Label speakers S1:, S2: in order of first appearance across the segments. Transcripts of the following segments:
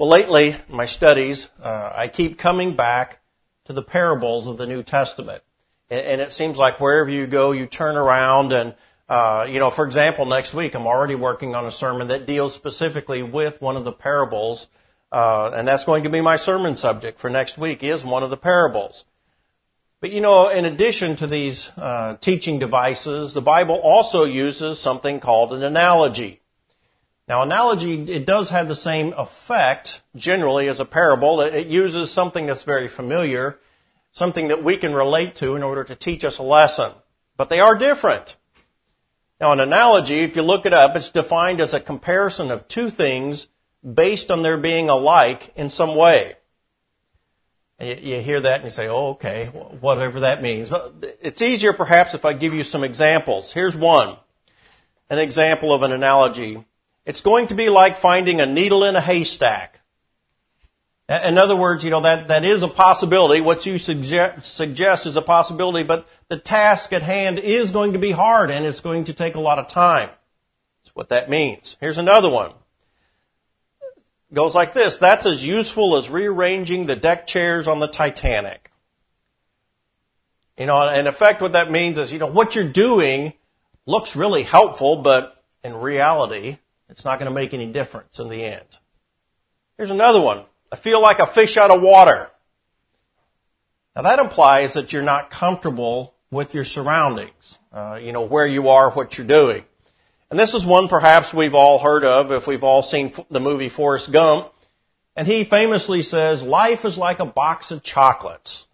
S1: Well, lately, in my studies, I keep coming back to the parables of the New Testament. And it seems like wherever you go, you turn around and, for example, next week, I'm already working on a sermon that deals specifically with one of the parables, and that's going to be my sermon subject for next week, is one of the parables. But, in addition to these teaching devices, the Bible also uses something called an analogy. Now, analogy, it does have the same effect, generally, as a parable. It uses something that's very familiar, something that we can relate to in order to teach us a lesson. But they are different. Now, an analogy, if you look it up, it's defined as a comparison of two things based on their being alike in some way. And you hear that and you say, oh, okay, whatever that means. But it's easier, perhaps, if I give you some examples. Here's one, an example of an analogy. It's going to be like finding a needle in a haystack. In other words, that is a possibility. What you suggest is a possibility, but the task at hand is going to be hard and it's going to take a lot of time. That's what that means. Here's another one. It goes like this. That's as useful as rearranging the deck chairs on the Titanic. In effect, what that means is, what you're doing looks really helpful, but in reality, it's not going to make any difference in the end. Here's another one. I feel like a fish out of water. Now that implies that you're not comfortable with your surroundings, where you are, what you're doing. And this is one perhaps we've all heard of if we've all seen the movie Forrest Gump. And he famously says, life is like a box of chocolates.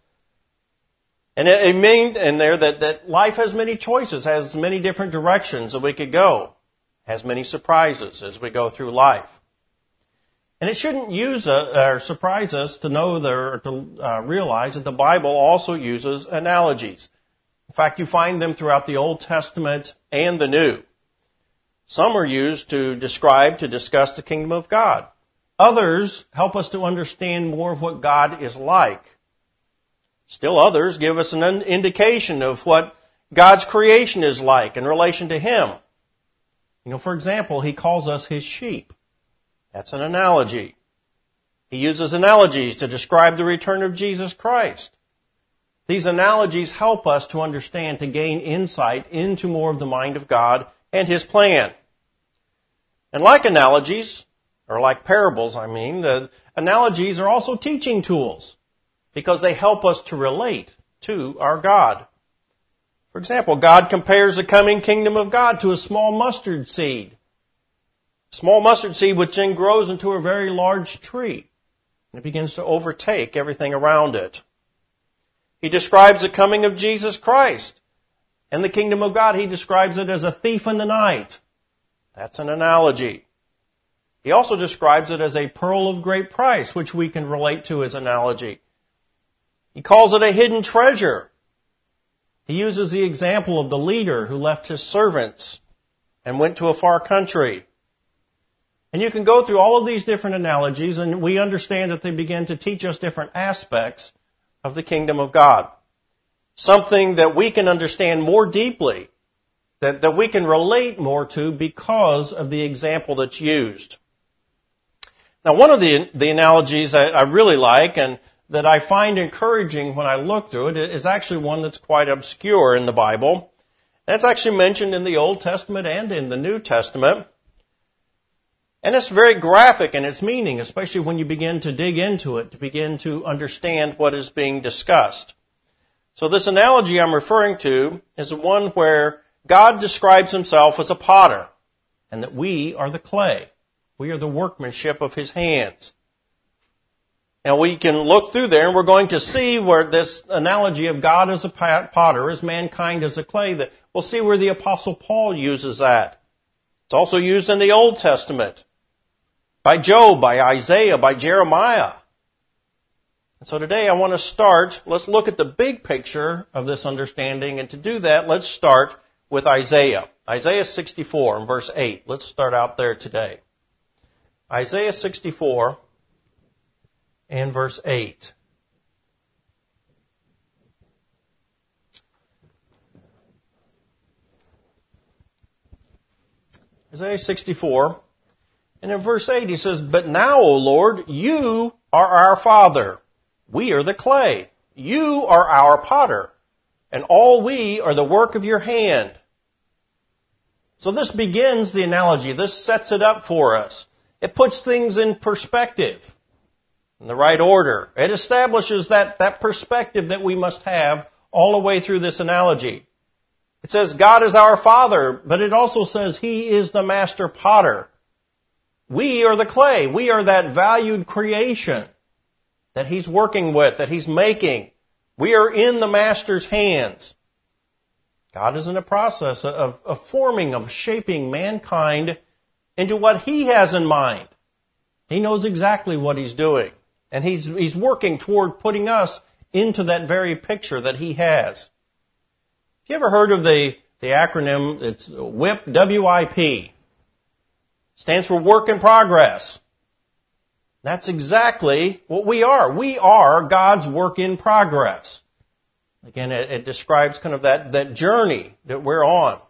S1: And it means in there that life has many choices, has many different directions that we could go, has many surprises as we go through life. And it shouldn't surprise us to know to realize that the Bible also uses analogies. In fact, you find them throughout the Old Testament and the New. Some are used to discuss the kingdom of God. Others help us to understand more of what God is like. Still others give us an indication of what God's creation is like in relation to Him. For example, He calls us His sheep. That's an analogy. He uses analogies to describe the return of Jesus Christ. These analogies help us to understand, to gain insight into more of the mind of God and His plan. And like analogies, or like parables, analogies are also teaching tools because they help us to relate to our God. For example, God compares the coming kingdom of God to a small mustard seed. Small mustard seed which then grows into a very large tree. And it begins to overtake everything around it. He describes the coming of Jesus Christ. And the kingdom of God, He describes it as a thief in the night. That's an analogy. He also describes it as a pearl of great price, which we can relate to as analogy. He calls it a hidden treasure. He uses the example of the leader who left his servants and went to a far country. And you can go through all of these different analogies, and we understand that they begin to teach us different aspects of the kingdom of God. Something that we can understand more deeply, that we can relate more to because of the example that's used. Now, one of the analogies I really like and that I find encouraging when I look through it is actually one that's quite obscure in the Bible. And it's actually mentioned in the Old Testament and in the New Testament. And it's very graphic in its meaning, especially when you begin to dig into it, to begin to understand what is being discussed. So this analogy I'm referring to is one where God describes Himself as a potter, and that we are the clay. We are the workmanship of His hands. Now we can look through there and we're going to see where this analogy of God as a potter, as mankind as a clay, that we'll see where the Apostle Paul uses that. It's also used in the Old Testament. By Job, by Isaiah, by Jeremiah. And so today I want to let's look at the big picture of this understanding, and to do that, let's start with Isaiah. Isaiah 64 and verse 8. Let's start out there today. Isaiah 64 and verse 8. Isaiah 64 And in verse 8 he says, "But now, O Lord, you are our Father. We are the clay. You are our potter, and all we are the work of your hand." So this begins the analogy. This sets it up for us. It puts things in perspective, in the right order. It establishes that perspective that we must have all the way through this analogy. It says God is our Father, but it also says He is the master potter. We are the clay. We are that valued creation that He's working with, that He's making. We are in the master's hands. God is in the process of forming, of shaping mankind into what He has in mind. He knows exactly what He's doing. And He's working toward putting us into that very picture that He has. Have you ever heard of the acronym? It's WIP, W-I-P. Stands for work in progress. That's exactly what we are. We are God's work in progress. Again, it describes kind of that journey that we're on.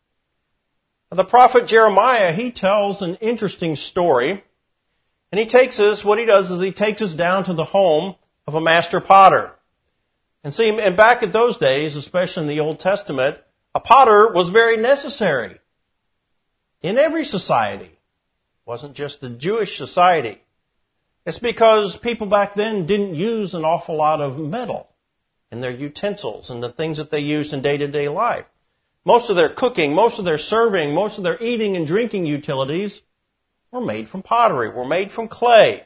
S1: The prophet Jeremiah, he tells an interesting story. And he takes us, what he does is he takes us down to the home of a master potter. And see, and back at those days, especially in the Old Testament, a potter was very necessary in every society. It wasn't just the Jewish society. It's because people back then didn't use an awful lot of metal in their utensils and the things that they used in day-to-day life. Most of their cooking, most of their serving, most of their eating and drinking utilities were made from pottery, were made from clay.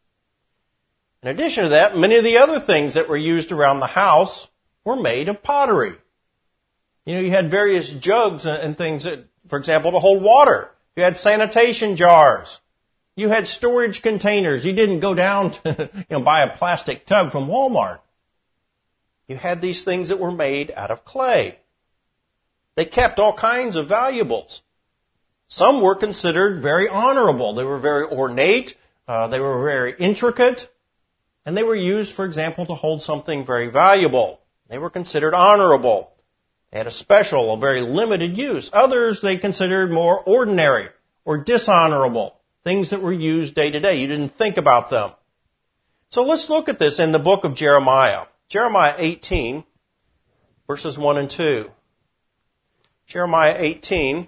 S1: In addition to that, many of the other things that were used around the house were made of pottery. You know, you had various jugs and things that, for example, to hold water. You had sanitation jars. You had storage containers. You didn't go down to, buy a plastic tub from Walmart. You had these things that were made out of clay. They kept all kinds of valuables. Some were considered very honorable. They were very ornate. They were very intricate. And they were used, for example, to hold something very valuable. They were considered honorable. They had a special, a very limited use. Others they considered more ordinary or dishonorable. Things that were used day to day. You didn't think about them. So let's look at this in the book of Jeremiah. Jeremiah 18, verses 1 and 2. Jeremiah 18,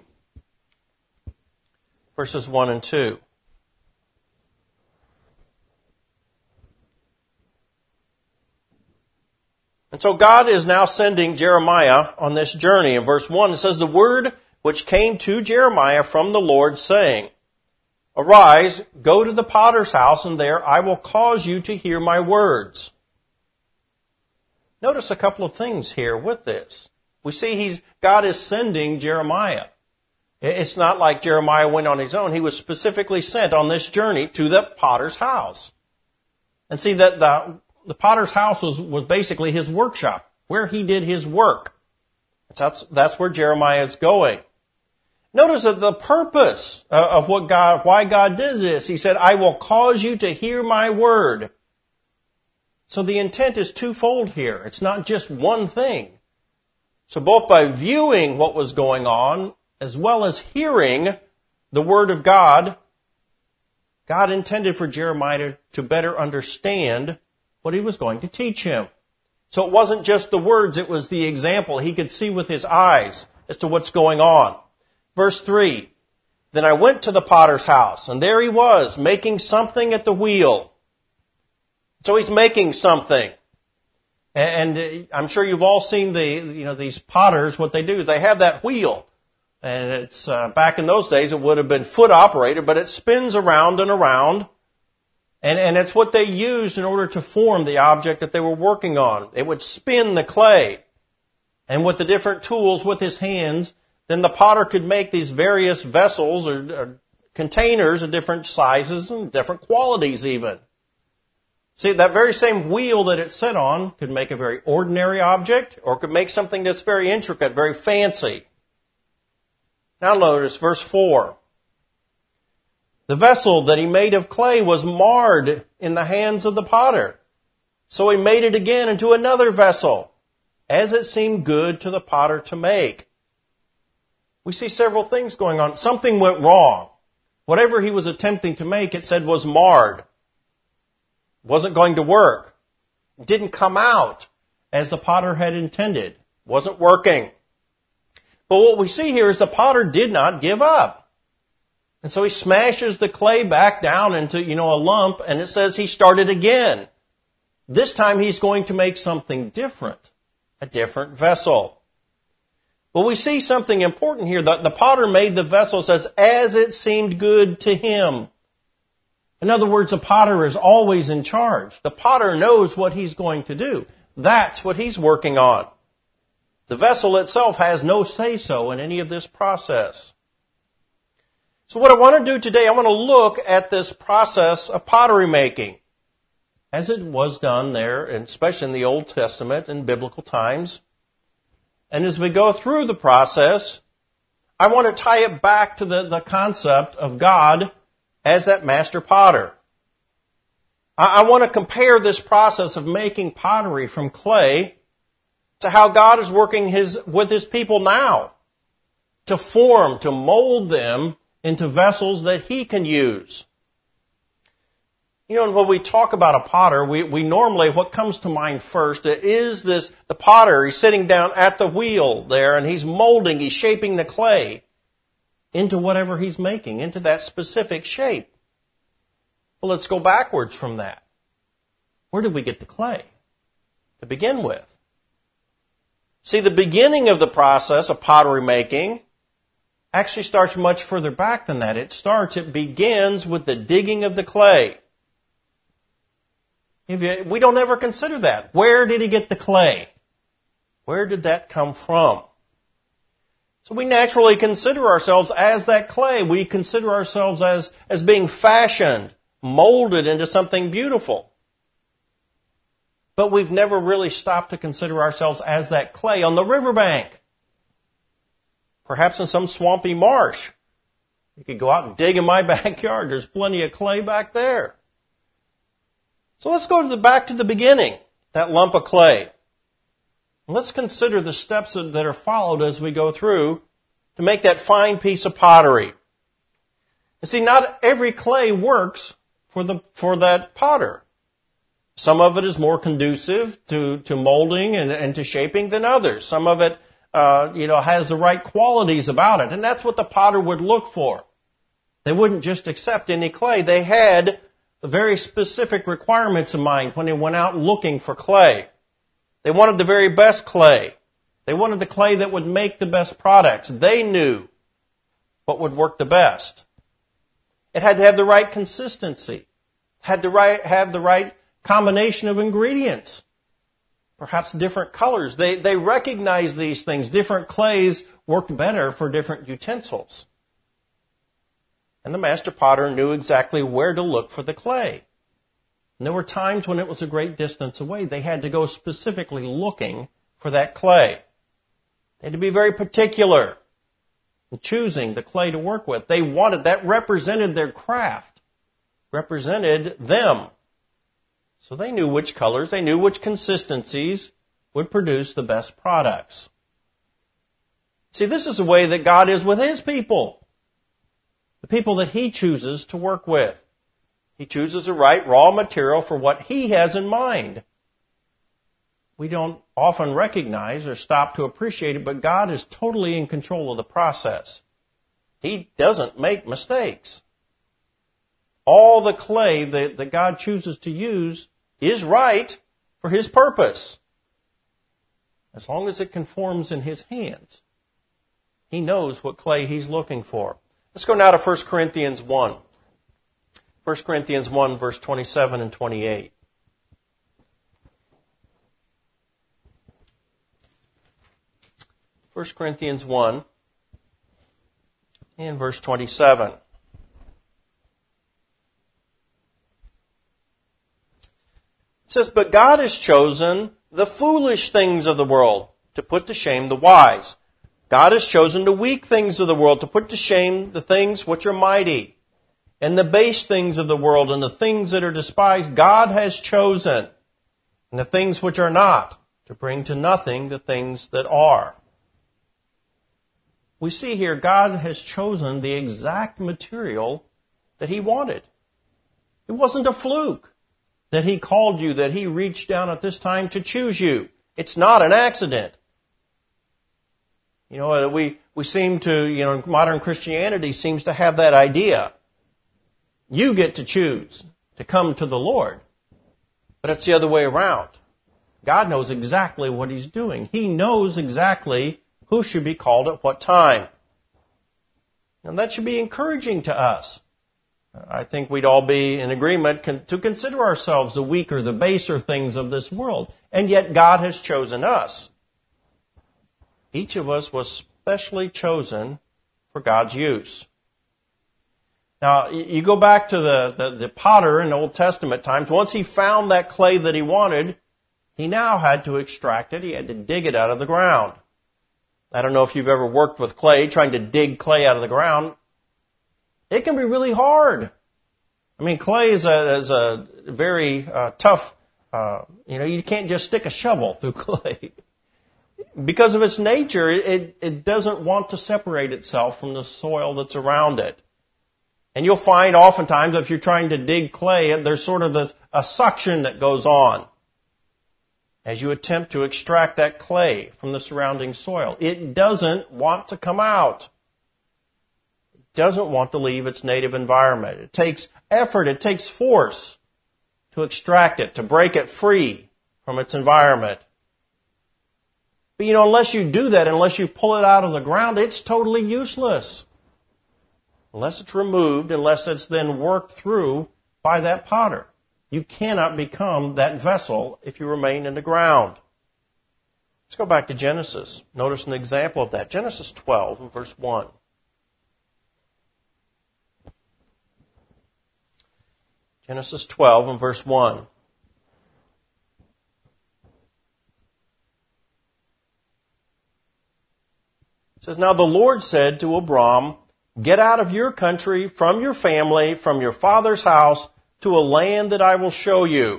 S1: verses 1 and 2. And so God is now sending Jeremiah on this journey. In verse 1, it says, "The word which came to Jeremiah from the Lord, saying, Arise, go to the potter's house, and there I will cause you to hear my words." Notice a couple of things here with this. We see God is sending Jeremiah. It's not like Jeremiah went on his own. He was specifically sent on this journey to the potter's house. And see that the potter's house was basically his workshop, where he did his work. That's where Jeremiah is going. Notice that the purpose of why God did this. He said, "I will cause you to hear my word." So the intent is twofold here. It's not just one thing. So both by viewing what was going on, as well as hearing the word of God, God intended for Jeremiah to better understand what he was going to teach him. So it wasn't just the words, it was the example. He could see with his eyes as to what's going on. Verse 3, "Then I went to the potter's house, and there he was, making something at the wheel." So he's making something. And I'm sure you've all seen these potters, what they do is they have that wheel. And it's, back in those days, it would have been foot operated, but it spins around and around. And it's what they used in order to form the object that they were working on. It would spin the clay. And with the different tools with his hands, then the potter could make these various vessels or containers of different sizes and different qualities even. See, that very same wheel that it's set on could make a very ordinary object or could make something that's very intricate, very fancy. Now notice verse 4. "The vessel that he made of clay was marred in the hands of the potter. So he made it again into another vessel, as it seemed good to the potter to make." We see several things going on. Something went wrong. Whatever he was attempting to make, it said, was marred. Wasn't going to work. Didn't come out as the potter had intended. Wasn't working. But what we see here is the potter did not give up. And so he smashes the clay back down into, a lump, and it says he started again. This time he's going to make something different, a different vessel. But we see something important here. The potter made the vessel, it says, as it seemed good to him. In other words, the potter is always in charge. The potter knows what he's going to do. That's what he's working on. The vessel itself has no say-so in any of this process. So what I want to do today, I want to look at this process of pottery making, as it was done there, and especially in the Old Testament and biblical times. And as we go through the process, I want to tie it back to the concept of God as that master potter. I want to compare this process of making pottery from clay to how God is working with His people now to form, to mold them into vessels that He can use. When we talk about a potter, we normally, what comes to mind first is the potter. He's sitting down at the wheel there and he's molding, he's shaping the clay into whatever he's making, into that specific shape. Well, let's go backwards from that. Where did we get the clay to begin with? See, the beginning of the process of pottery making actually starts much further back than that. It begins with the digging of the clay. We don't ever consider that. Where did he get the clay? Where did that come from? So we naturally consider ourselves as that clay. We consider ourselves as being fashioned, molded into something beautiful. But we've never really stopped to consider ourselves as that clay on the riverbank. Perhaps in some swampy marsh. You could go out and dig in my backyard. There's plenty of clay back there. So let's go back to the beginning, that lump of clay. And let's consider the steps that are followed as we go through to make that fine piece of pottery. You see, not every clay works for that potter. Some of it is more conducive to molding and to shaping than others. Some of it, has the right qualities about it. And that's what the potter would look for. They wouldn't just accept any clay. They had very specific requirements in mind when they went out looking for clay. They wanted the very best clay. They wanted the clay that would make the best products. They knew what would work the best. It had to have the right consistency. Had to have the right combination of ingredients. Perhaps different colors. They recognized these things. Different clays worked better for different utensils. And the master potter knew exactly where to look for the clay. And there were times when it was a great distance away. They had to go specifically looking for that clay. They had to be very particular in choosing the clay to work with. They wanted, that represented their craft, represented them. So they knew which colors, they knew which consistencies would produce the best products. See, this is the way that God is with His people. The people that He chooses to work with. He chooses the right raw material for what He has in mind. We don't often recognize or stop to appreciate it, but God is totally in control of the process. He doesn't make mistakes. All the clay that God chooses to use is right for His purpose. As long as it conforms in His hands. He knows what clay He's looking for. Let's go now to 1 Corinthians 1. 1 Corinthians 1, verse 27 and 28. First Corinthians 1 and verse 27. It says, "But God has chosen the foolish things of the world to put to shame the wise. God has chosen the weak things of the world to put to shame the things which are mighty, and the base things of the world and the things that are despised. God has chosen, and the things which are not, to bring to nothing the things that are." We see here God has chosen the exact material that He wanted. It wasn't a fluke that He called you, that He reached down at this time to choose you. It's not an accident. We seem to, modern Christianity seems to have that idea. You get to choose to come to the Lord. But it's the other way around. God knows exactly what He's doing. He knows exactly who should be called at what time. And that should be encouraging to us. I think we'd all be in agreement to consider ourselves the weaker, the baser things of this world. And yet God has chosen us. Each of us was specially chosen for God's use. Now, you go back to the potter in the Old Testament times. Once he found that clay that he wanted, he now had to extract it. He had to dig it out of the ground. I don't know if you've ever worked with clay, trying to dig clay out of the ground. It can be really hard. I mean, clay is a very tough, you can't just stick a shovel through clay. Because of its nature, it doesn't want to separate itself from the soil that's around it. And you'll find oftentimes if you're trying to dig clay, there's sort of a suction that goes on as you attempt to extract that clay from the surrounding soil. It doesn't want to come out. It doesn't want to leave its native environment. It takes effort, it takes force to extract it, to break it free from its environment. But unless you do that, unless you pull it out of the ground, it's totally useless. Unless it's removed, unless it's then worked through by that potter. You cannot become that vessel if you remain in the ground. Let's go back to Genesis. Notice an example of that. Genesis 12 and verse 1. Genesis 12 and verse 1. It says, "Now the Lord said to Abram, 'Get out of your country, from your family, from your father's house, to a land that I will show you.'"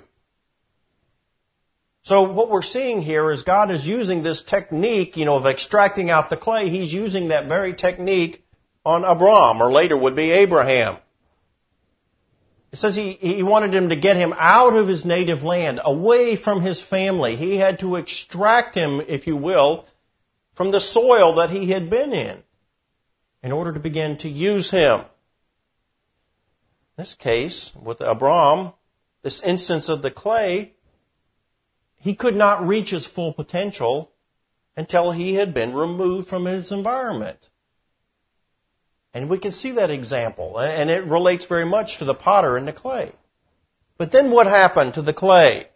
S1: So what we're seeing here is God is using this technique, of extracting out the clay. He's using that very technique on Abram, or later would be Abraham. It says he wanted him to get him out of his native land, away from his family. He had to extract him, if you will, from the soil that he had been in order to begin to use him. In this case, with Abram, this instance of the clay, he could not reach his full potential until he had been removed from his environment. And we can see that example, and it relates very much to the potter and the clay. But then what happened to the clay?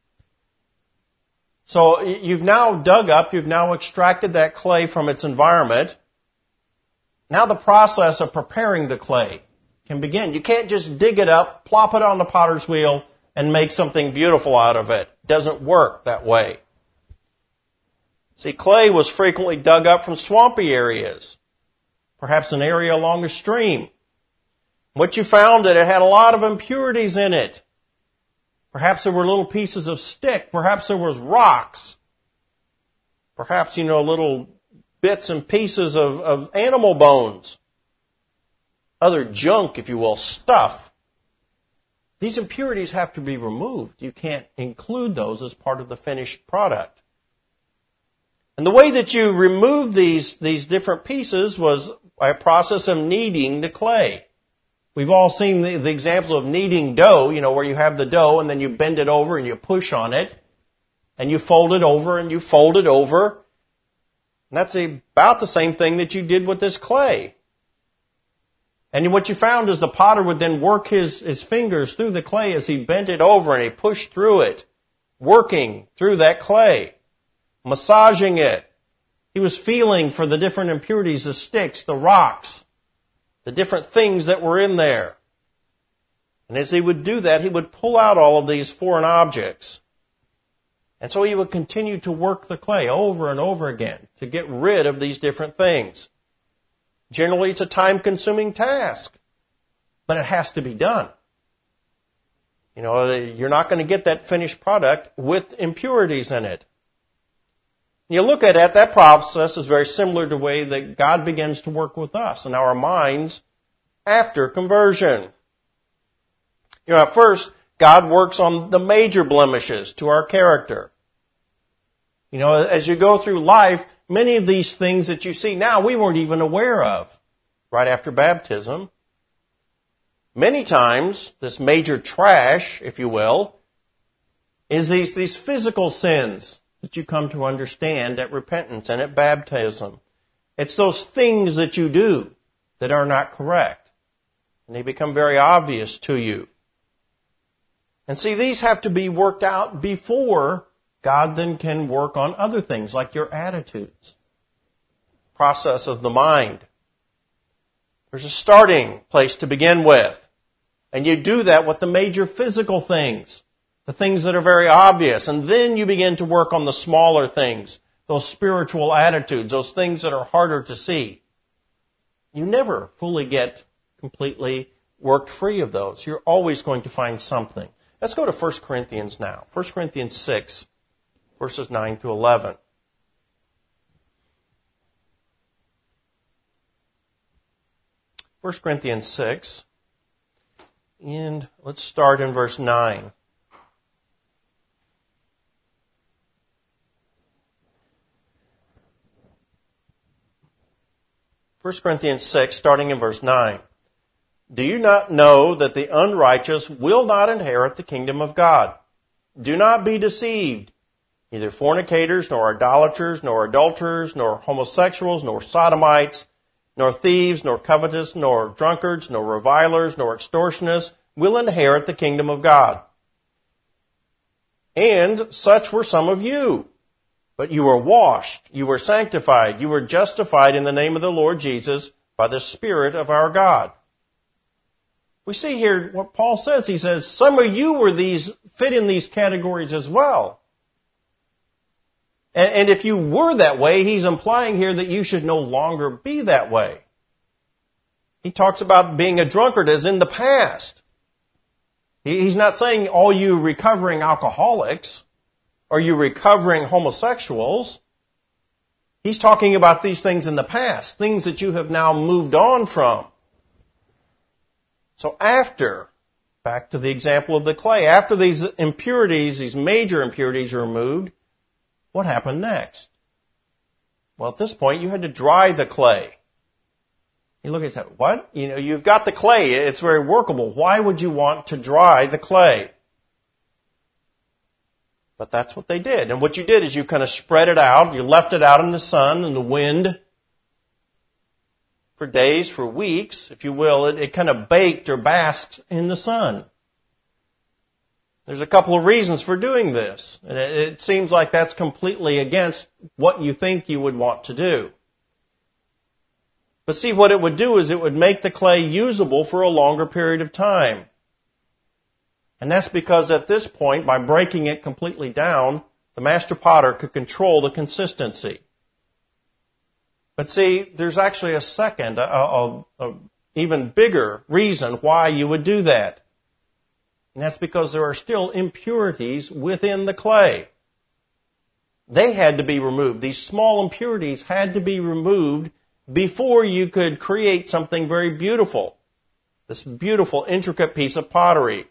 S1: So you've now dug up, you've now extracted that clay from its environment. Now the process of preparing the clay can begin. You can't just dig it up, plop it on the potter's wheel, and make something beautiful out of it. It doesn't work that way. See, clay was frequently dug up from swampy areas, perhaps an area along a stream. What you found that it had a lot of impurities in it. Perhaps there were little pieces of stick. Perhaps there was rocks. Perhaps, little bits and pieces of animal bones. Other junk, if you will, stuff. These impurities have to be removed. You can't include those as part of the finished product. And the way that you remove these different pieces was by a process of kneading the clay. We've all seen the example of kneading dough, where you have the dough and then you bend it over and you push on it and you fold it over and you fold it over. And that's about the same thing that you did with this clay. And what you found is the potter would then work his fingers through the clay as he bent it over and he pushed through it, working through that clay, massaging it. He was feeling for the different impurities, the sticks, the rocks, the different things that were in there. And as he would do that, he would pull out all of these foreign objects. And so he would continue to work the clay over and over again to get rid of these different things. Generally, it's a time-consuming task, but it has to be done. You're not going to get that finished product with impurities in it. You look at it, that process is very similar to the way that God begins to work with us in our minds after conversion. At first, God works on the major blemishes to our character. As you go through life, many of these things that you see now, we weren't even aware of right after baptism. Many times, this major trash, if you will, is these physical sins that you come to understand at repentance and at baptism. It's those things that you do that are not correct. And they become very obvious to you. And see, these have to be worked out before God then can work on other things like your attitudes. Process of the mind. There's a starting place to begin with. And you do that with the major physical things, the things that are very obvious. And then you begin to work on the smaller things, those spiritual attitudes, those things that are harder to see. You never fully get completely worked free of those. You're always going to find something. Let's go to 1 Corinthians now. 1 Corinthians 6, verses 9 through 11. First Corinthians 6, and let's start in verse 9. First Corinthians 6, starting in verse 9. Do you not know that the unrighteous will not inherit the kingdom of God? Do not be deceived. Neither fornicators, nor idolaters, nor adulterers, nor homosexuals, nor sodomites, nor thieves, nor covetous, nor drunkards, nor revilers, nor extortionists will inherit the kingdom of God. And such were some of you. But you were washed, you were sanctified, you were justified in the name of the Lord Jesus by the Spirit of our God. We see here what Paul says. He says, some of you fit in these categories as well. And if you were that way, he's implying here that you should no longer be that way. He talks about being a drunkard as in the past. He's not saying all you recovering alcoholics or you recovering homosexuals. He's talking about these things in the past, things that you have now moved on from. So back to the example of the clay, after these impurities, these major impurities are removed, what happened next? Well, at this point, you had to dry the clay. You look at that, what? You've got the clay, it's very workable. Why would you want to dry the clay? But that's what they did. And what you did is you kind of spread it out, you left it out in the sun and the wind for days, for weeks, if you will. It kind of baked or basked in the sun. There's a couple of reasons for doing this. And it seems like that's completely against what you think you would want to do. But see, what it would do is it would make the clay usable for a longer period of time. And that's because at this point, by breaking it completely down, the master potter could control the consistency. But see, there's actually a second, a even bigger reason why you would do that. And that's because there are still impurities within the clay. They had to be removed. These small impurities had to be removed before you could create something very beautiful. This beautiful, intricate piece of pottery.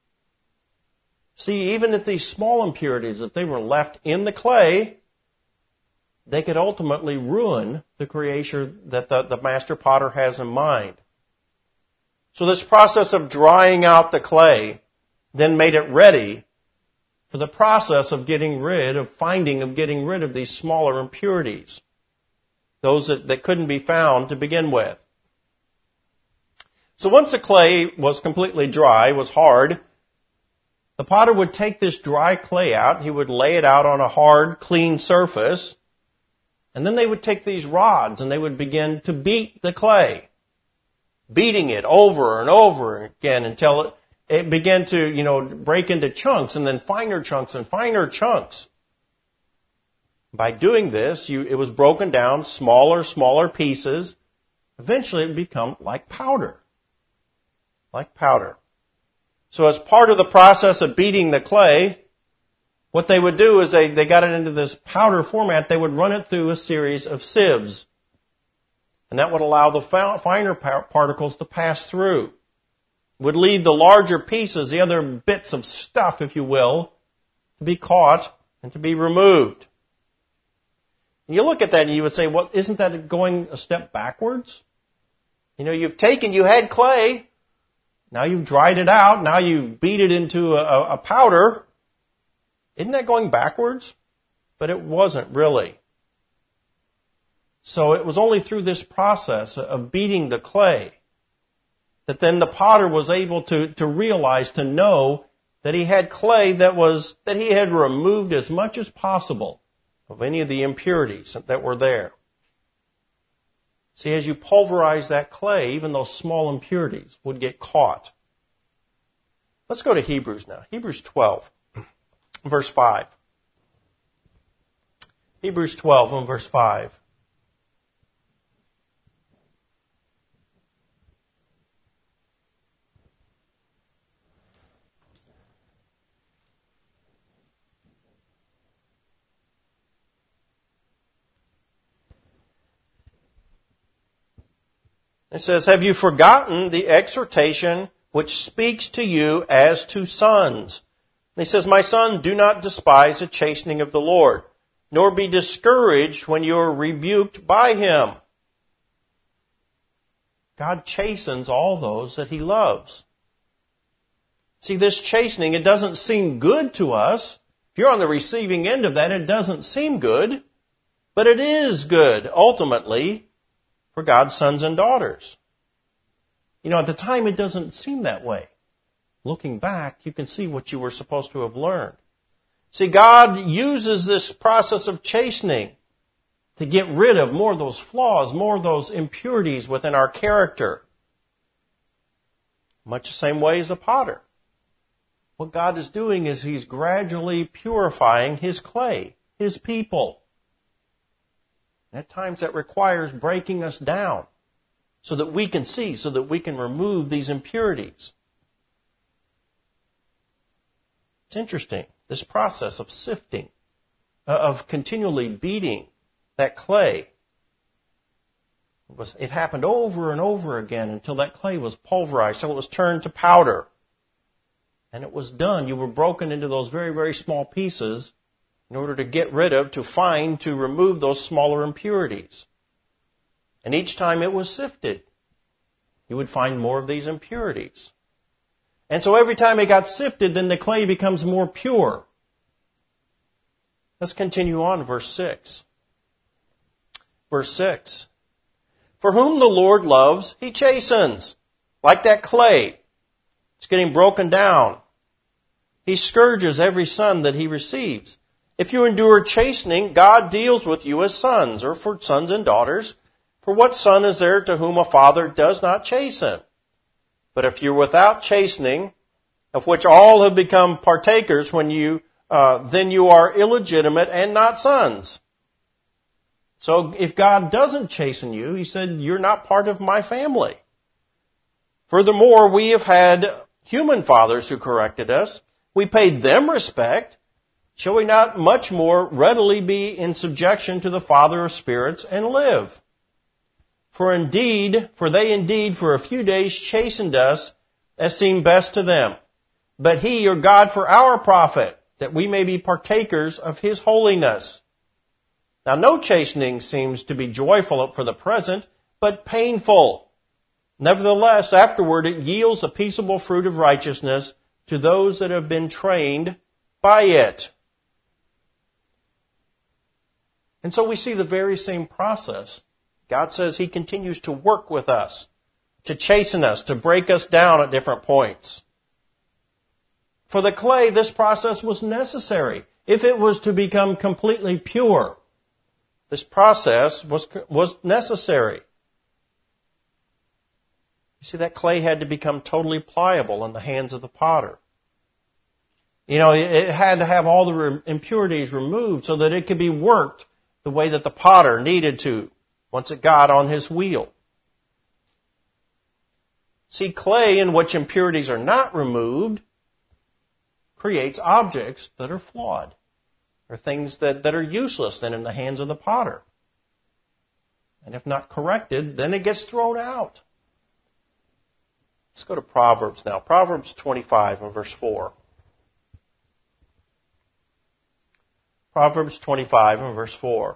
S1: See, even if these small impurities, if they were left in the clay, they could ultimately ruin the creation that the master potter has in mind. So this process of drying out the clay then made it ready for the process of getting rid of these smaller impurities, those that couldn't be found to begin with. So once the clay was completely dry, was hard, the potter would take this dry clay out, he would lay it out on a hard, clean surface, and then they would take these rods and they would begin to beat the clay, beating it over and over again until it began to, break into chunks and then finer chunks and finer chunks. By doing this, it was broken down, smaller pieces. Eventually it would become like powder. Like powder. So as part of the process of beating the clay, what they would do is they got it into this powder format. They would run it through a series of sieves. And that would allow the finer particles to pass through. would leave the larger pieces, the other bits of stuff, if you will, to be caught and to be removed. And you look at that and you would say, well, isn't that going a step backwards? You know, you had clay, now you've dried it out, now you've beat it into a powder. Isn't that going backwards? But it wasn't really. So it was only through this process of beating the clay that then the potter was able to realize, to know that he had clay that he had removed as much as possible of any of the impurities that were there. See, as you pulverize that clay, even those small impurities would get caught. Let's go to Hebrews now. Hebrews 12, verse 5. Hebrews 12 and verse 5. It says, have you forgotten the exhortation which speaks to you as to sons? And he says, my son, do not despise the chastening of the Lord, nor be discouraged when you are rebuked by him. God chastens all those that he loves. See, this chastening, it doesn't seem good to us. If you're on the receiving end of that, it doesn't seem good, but it is good, ultimately, for God's sons and daughters. You know, at the time it doesn't seem that way. Looking back, you can see what you were supposed to have learned. See, God uses this process of chastening to get rid of more of those flaws, more of those impurities within our character. Much the same way as a potter. What God is doing is He's gradually purifying His clay, His people. At times that requires breaking us down so that we can see, so that we can remove these impurities. It's interesting, this process of sifting, of continually beating that clay. It happened over and over again until that clay was pulverized, till it was turned to powder. And it was done. You were broken into those very, very small pieces in order to get rid of, to remove those smaller impurities. And each time it was sifted, you would find more of these impurities. And so every time it got sifted, then the clay becomes more pure. Let's continue on, verse 6. Verse 6. For whom the Lord loves, He chastens, like that clay. It's getting broken down. He scourges every son that He receives. If you endure chastening, God deals with you as sons, or for sons and daughters. For what son is there to whom a father does not chasten? But if you're without chastening, of which all have become partakers, then you are illegitimate and not sons. So if God doesn't chasten you, He said, you're not part of my family. Furthermore, we have had human fathers who corrected us. We paid them respect. Shall we not much more readily be in subjection to the Father of spirits and live? For they indeed for a few days chastened us as seemed best to them. But He, your God, for our profit, that we may be partakers of His holiness. Now no chastening seems to be joyful for the present, but painful. Nevertheless, afterward it yields a peaceable fruit of righteousness to those that have been trained by it. And so we see the very same process. God says He continues to work with us, to chasten us, to break us down at different points. For the clay, this process was necessary. If it was to become completely pure, this process was necessary. You see, that clay had to become totally pliable in the hands of the potter. You know, it had to have all the impurities removed so that it could be worked the way that the potter needed to once it got on his wheel. See, clay in which impurities are not removed creates objects that are flawed, or things that are useless then in the hands of the potter. And if not corrected, then it gets thrown out. Let's go to Proverbs now. Proverbs 25 and verse 4. Proverbs 25 and verse 4.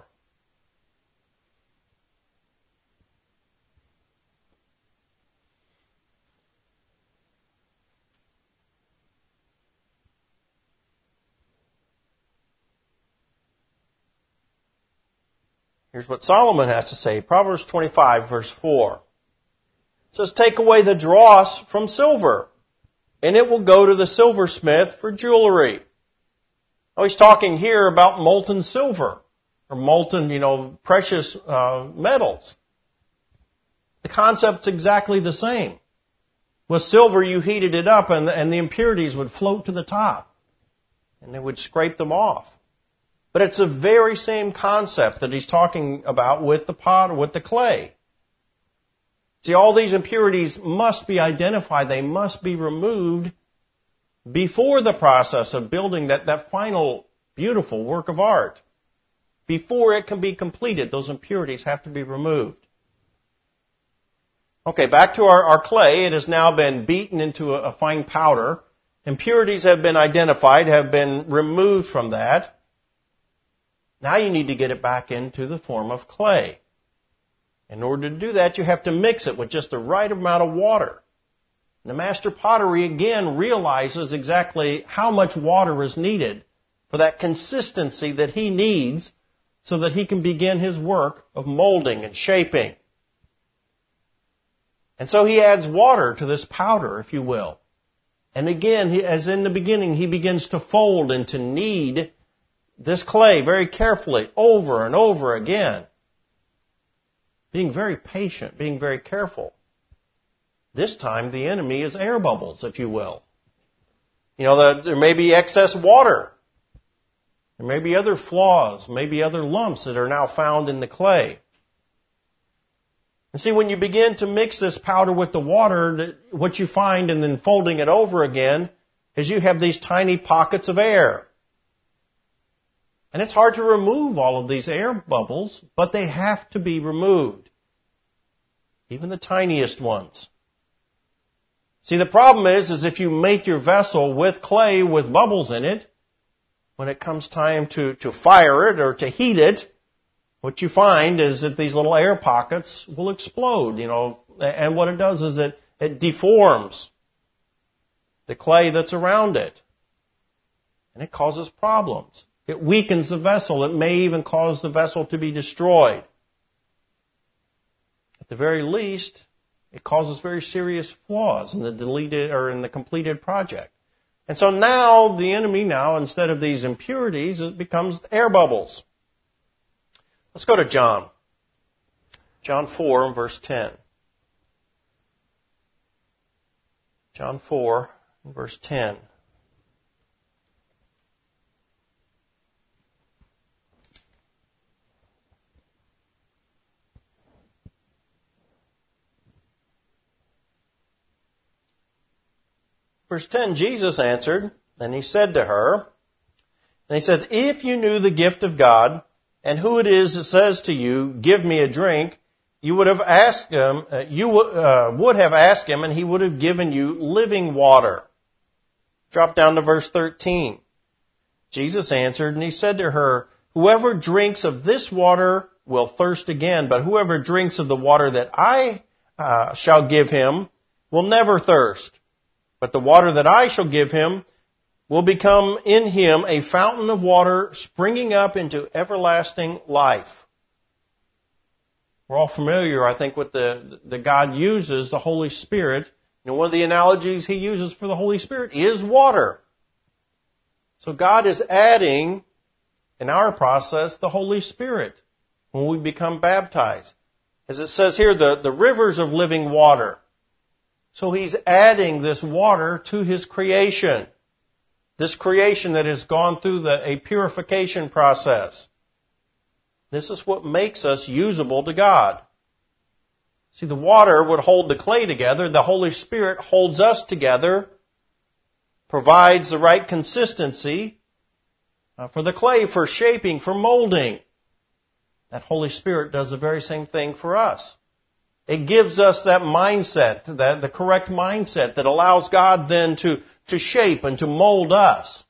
S1: Here's what Solomon has to say. Proverbs 25 verse 4. It says, take away the dross from silver, and it will go to the silversmith for jewelry. Oh, he's talking here about molten silver, or molten, precious metals. The concept's exactly the same. With silver, you heated it up, and the impurities would float to the top, and they would scrape them off. But it's the very same concept that he's talking about with the pot or with the clay. See, all these impurities must be identified. They must be removed before the process of building that final beautiful work of art. Before it can be completed, those impurities have to be removed. Okay, back to our clay. It has now been beaten into a fine powder. Impurities have been identified, have been removed from that. Now you need to get it back into the form of clay. In order to do that, you have to mix it with just the right amount of water. And the master pottery, again, realizes exactly how much water is needed for that consistency that he needs so that he can begin his work of molding and shaping. And so he adds water to this powder, if you will. And again, as in the beginning, he begins to fold and to knead this clay very carefully over and over again. Being very patient, being very careful. This time the enemy is air bubbles, if you will. There may be excess water. There may be other flaws, maybe other lumps that are now found in the clay. And see, when you begin to mix this powder with the water, what you find in then folding it over again is you have these tiny pockets of air. And it's hard to remove all of these air bubbles, but they have to be removed. Even the tiniest ones. See, the problem is if you make your vessel with clay with bubbles in it, when it comes time to fire it or to heat it, what you find is that these little air pockets will explode, and what it does is it deforms the clay that's around it. And it causes problems. It weakens the vessel. It may even cause the vessel to be destroyed. At the very least, it causes very serious flaws in the completed project. And so now the enemy instead of these impurities, it becomes air bubbles. Let's go to John. John 4 and verse 10. John 4 and verse 10. Verse 10, Jesus answered, and he said to her, and he says, if you knew the gift of God, and who it is that says to you, give me a drink, you would have asked him, and he would have given you living water. Drop down to verse 13. Jesus answered, and he said to her, whoever drinks of this water will thirst again, but whoever drinks of the water that I shall give him will never thirst. But the water that I shall give him will become in him a fountain of water springing up into everlasting life. We're all familiar, I think, with the God uses, the Holy Spirit. One of the analogies he uses for the Holy Spirit is water. So God is adding, in our process, the Holy Spirit when we become baptized. As it says here, the rivers of living water. So he's adding this water to his creation. This creation that has gone through a purification process. This is what makes us usable to God. See, the water would hold the clay together. The Holy Spirit holds us together, provides the right consistency for the clay, for shaping, for molding. That Holy Spirit does the very same thing for us. It gives us that mindset, the correct mindset that allows God then to shape and to mold us.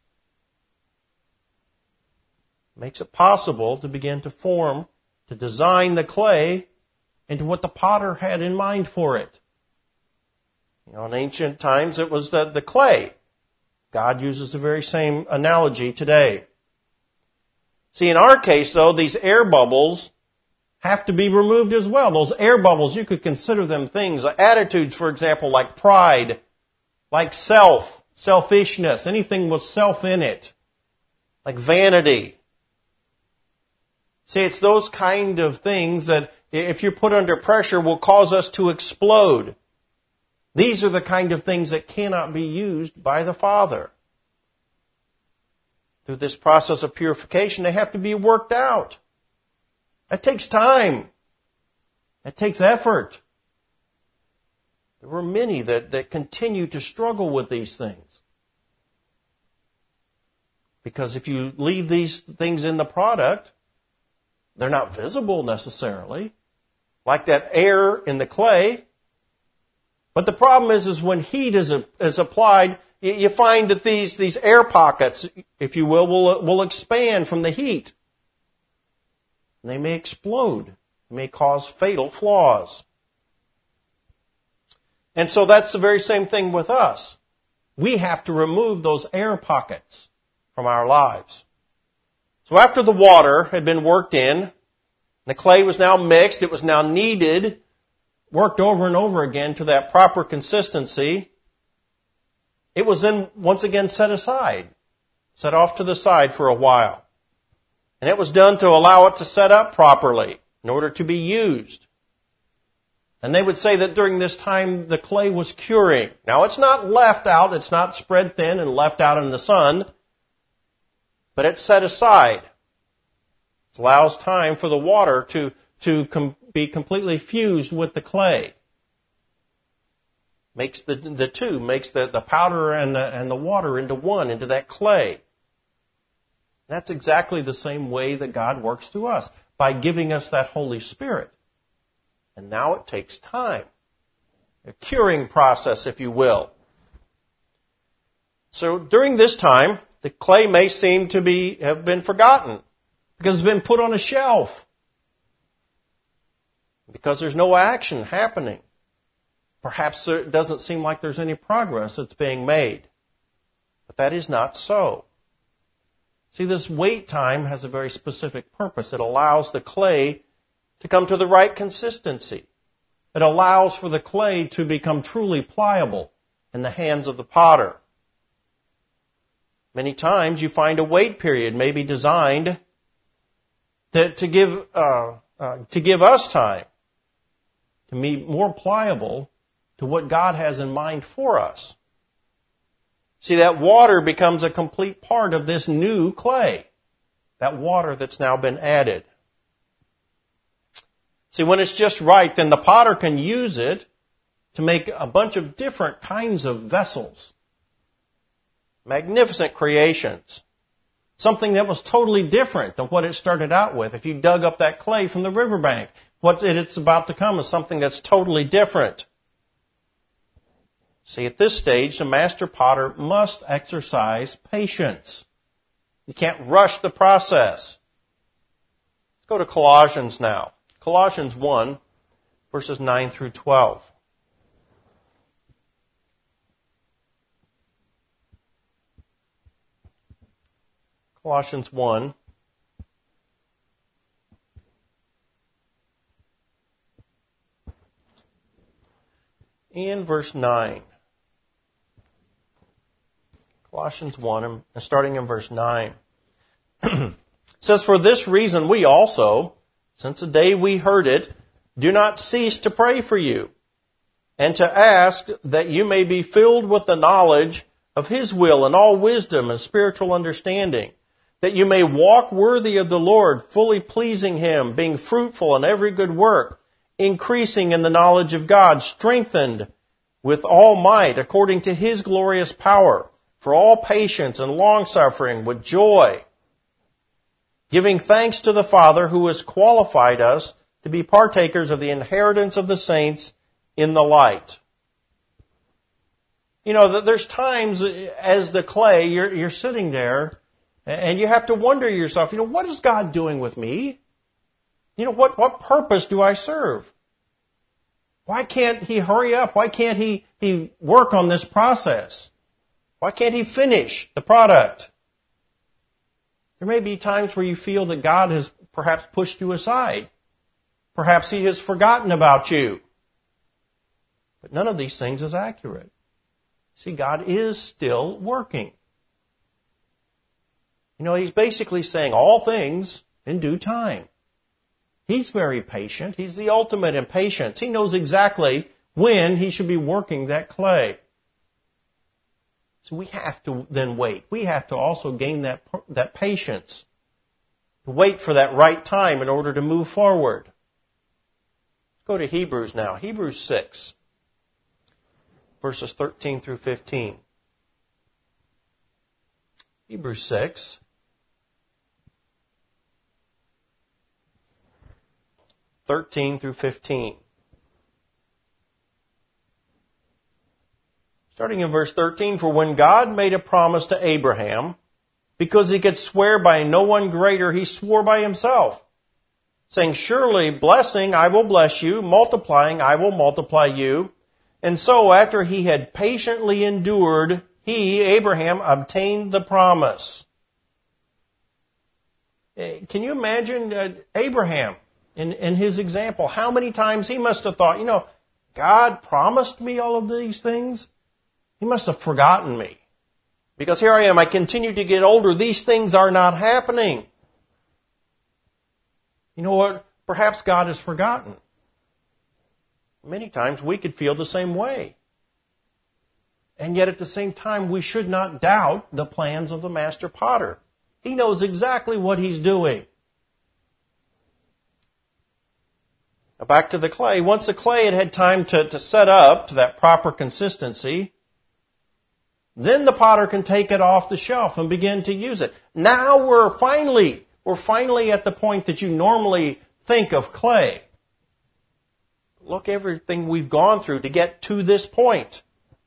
S1: Makes it possible to begin to form, to design the clay into what the potter had in mind for it. In ancient times it was the clay. God uses the very same analogy today. See, in our case though, these air bubbles have to be removed as well. Those air bubbles, you could consider them things, attitudes, for example, like pride, like selfishness, anything with self in it, like vanity. See, it's those kind of things that, if you're put under pressure, will cause us to explode. These are the kind of things that cannot be used by the Father. Through this process of purification, they have to be worked out. That takes time. That takes effort. There were many that continue to struggle with these things. Because if you leave these things in the product, they're not visible necessarily, like that air in the clay. But the problem is when heat is applied, you find that these air pockets, if you will expand from the heat. And they may explode. They may cause fatal flaws. And so that's the very same thing with us. We have to remove those air pockets from our lives. So after the water had been worked in, the clay was now mixed, it was now kneaded, worked over and over again to that proper consistency, it was then once again set aside, set off to the side for a while. And it was done to allow it to set up properly in order to be used. And they would say that during this time the clay was curing. Now it's not left out, it's not spread thin and left out in the sun, but it's set aside. It allows time for the water to be completely fused with the clay. Makes the two, makes the powder and the water into one, into that clay. That's exactly the same way that God works through us, by giving us that Holy Spirit. And now it takes time. A curing process, if you will. So during this time, the clay may seem to have been forgotten, because it's been put on a shelf. Because there's no action happening. Perhaps it doesn't seem like there's any progress that's being made. But that is not so. See, this wait time has a very specific purpose. It allows the clay to come to the right consistency. It allows for the clay to become truly pliable in the hands of the potter. Many times you find a wait period may be designed to give us time to be more pliable to what God has in mind for us. See, that water becomes a complete part of this new clay. That water that's now been added. See, when it's just right, then the potter can use it to make a bunch of different kinds of vessels. Magnificent creations. Something that was totally different than what it started out with. If you dug up that clay from the riverbank, what it's about to come is something that's totally different. See, at this stage, the master potter must exercise patience. You can't rush the process. Let's go to Colossians now. Colossians 1, verses 9 through 12. Colossians 1. In verse 9. Colossians 1, and starting in verse 9. It says, "For this reason we also, since the day we heard it, do not cease to pray for you, and to ask that you may be filled with the knowledge of His will and all wisdom and spiritual understanding, that you may walk worthy of the Lord, fully pleasing Him, being fruitful in every good work, increasing in the knowledge of God, strengthened with all might according to His glorious power, for all patience and long-suffering with joy, giving thanks to the Father who has qualified us to to be partakers of the inheritance of the saints in the light. You know, there's times as the clay, you're sitting there, and you have to wonder yourself, you know, what is God doing with me? You know, what purpose do I serve? Why can't He hurry up? Why can't He work on this process? Why can't He finish the product? There may be times where you feel that God has perhaps pushed you aside. Perhaps He has forgotten about you. But none of these things is accurate. See, God is still working. You know, He's basically saying all things in due time. He's very patient. He's the ultimate in patience. He knows exactly when He should be working that clay. So we have to then wait. We have to also gain that patience. To wait for that right time in order to move forward. Let's go to Hebrews now. Hebrews 6. Verses 13 through 15. Hebrews 6. 13 through 15. Starting in verse 13, for when God made a promise to Abraham, because He could swear by no one greater, He swore by Himself, saying, surely blessing I will bless you, multiplying I will multiply you. And so after he had patiently endured, he, Abraham, obtained the promise. Can you imagine Abraham in his example? How many times he must have thought, you know, God promised me all of these things? He must have forgotten me. Because here I am, I continue to get older. These things are not happening. You know what? Perhaps God has forgotten. Many times we could feel the same way. And yet at the same time, we should not doubt the plans of the master potter. He knows exactly what He's doing. Now back to the clay. Once the clay had time to set up to that proper consistency, then the potter can take it off the shelf and begin to use it. Now we're finally at the point that you normally think of clay. Look, everything we've gone through to get to this point.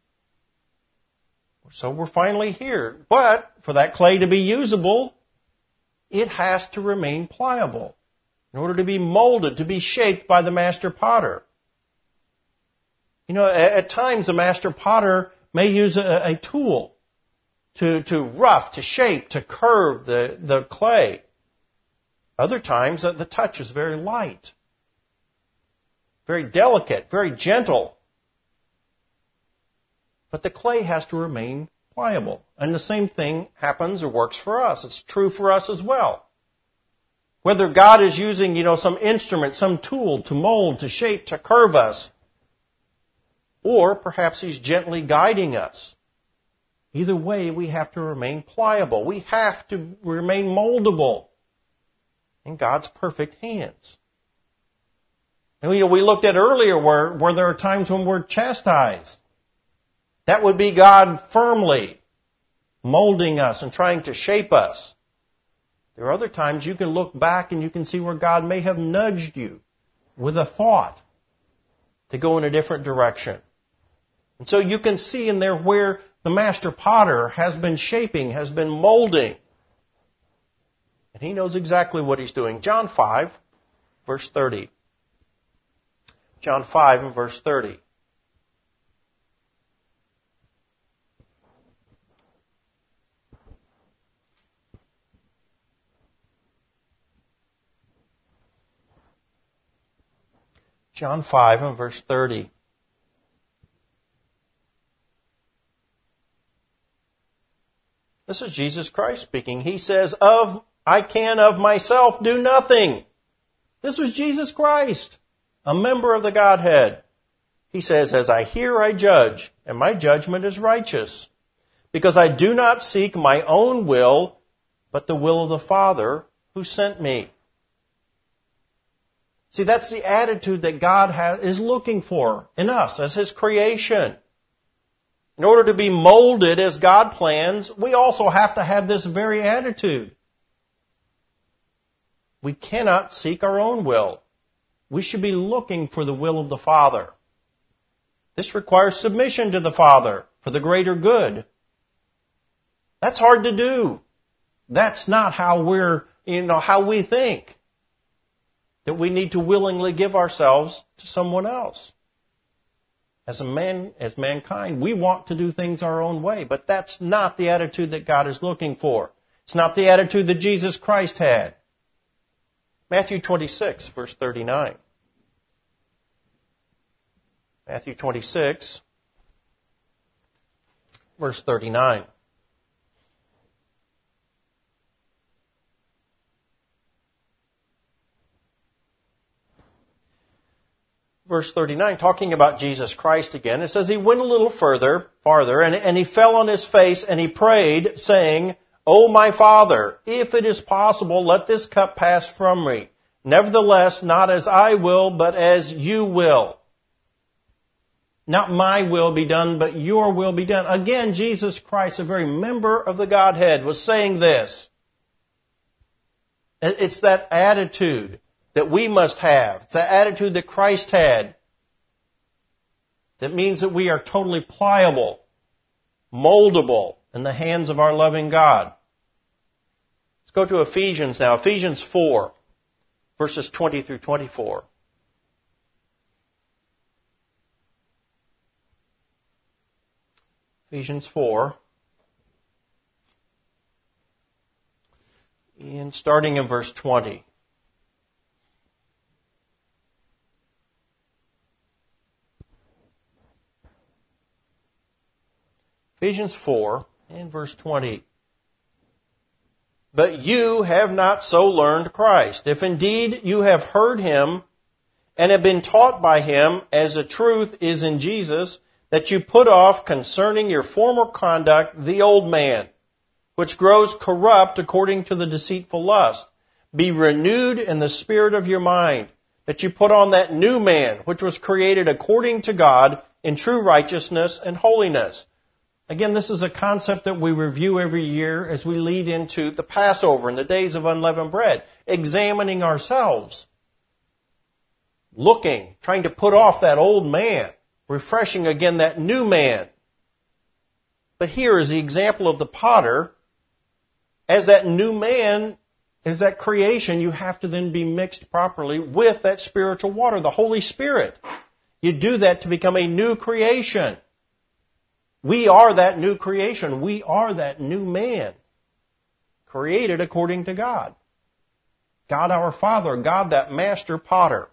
S1: So we're finally here. But for that clay to be usable, it has to remain pliable in order to be molded, to be shaped by the master potter. You know, at times the master potter may use a tool to rough, to shape, to curve the clay. Other times the touch is very light. Very delicate, very gentle. But the clay has to remain pliable. And the same thing happens or works for us. It's true for us as well. Whether God is using, you know, some instrument, some tool to mold, to shape, to curve us, or perhaps He's gently guiding us. Either way, we have to remain pliable. We have to remain moldable in God's perfect hands. And, you know, we looked at earlier where there are times when we're chastised. That would be God firmly molding us and trying to shape us. There are other times you can look back and you can see where God may have nudged you with a thought to go in a different direction. And so you can see in there where the master potter has been shaping, has been molding. And He knows exactly what He's doing. John 5, verse 30. John 5 and verse 30. John 5 and verse 30. This is Jesus Christ speaking. He says, I can of myself do nothing. This was Jesus Christ, a member of the Godhead. He says, as I hear, I judge, and my judgment is righteous, because I do not seek my own will, but the will of the Father who sent me. See, that's the attitude that God is looking for in us as His creation. In order to be molded as God plans, we also have to have this very attitude. We cannot seek our own will. We should be looking for the will of the Father. This requires submission to the Father for the greater good. That's hard to do. That's not how how we think. That we need to willingly give ourselves to someone else. As mankind, we want to do things our own way, but that's not the attitude that God is looking for. It's not the attitude that Jesus Christ had. Matthew 26, verse 39. Matthew 26, verse 39. Verse 39, talking about Jesus Christ again, it says, He went a little farther, and he fell on his face, and he prayed, saying, O my Father, if it is possible, let this cup pass from me. Nevertheless, not as I will, but as you will. Not my will be done, but your will be done. Again, Jesus Christ, a very member of the Godhead, was saying this. It's that attitude that we must have. It's the attitude that Christ had. That means that we are totally pliable, moldable in the hands of our loving God. Let's go to Ephesians now. Ephesians 4, verses 20 through 24. Ephesians 4. And starting in verse 20. Ephesians 4 and verse 20. But you have not so learned Christ, if indeed you have heard Him and have been taught by Him, as the truth is in Jesus, that you put off concerning your former conduct the old man, which grows corrupt according to the deceitful lust. Be renewed in the spirit of your mind, that you put on that new man, which was created according to God in true righteousness and holiness. Again, this is a concept that we review every year as we lead into the Passover and the days of unleavened bread, examining ourselves, looking, trying to put off that old man, refreshing again that new man. But here is the example of the potter. As that new man, as that creation, you have to then be mixed properly with that spiritual water, the Holy Spirit. You do that to become a new creation. We are that new creation. We are that new man, created according to God. God our Father, God that master potter.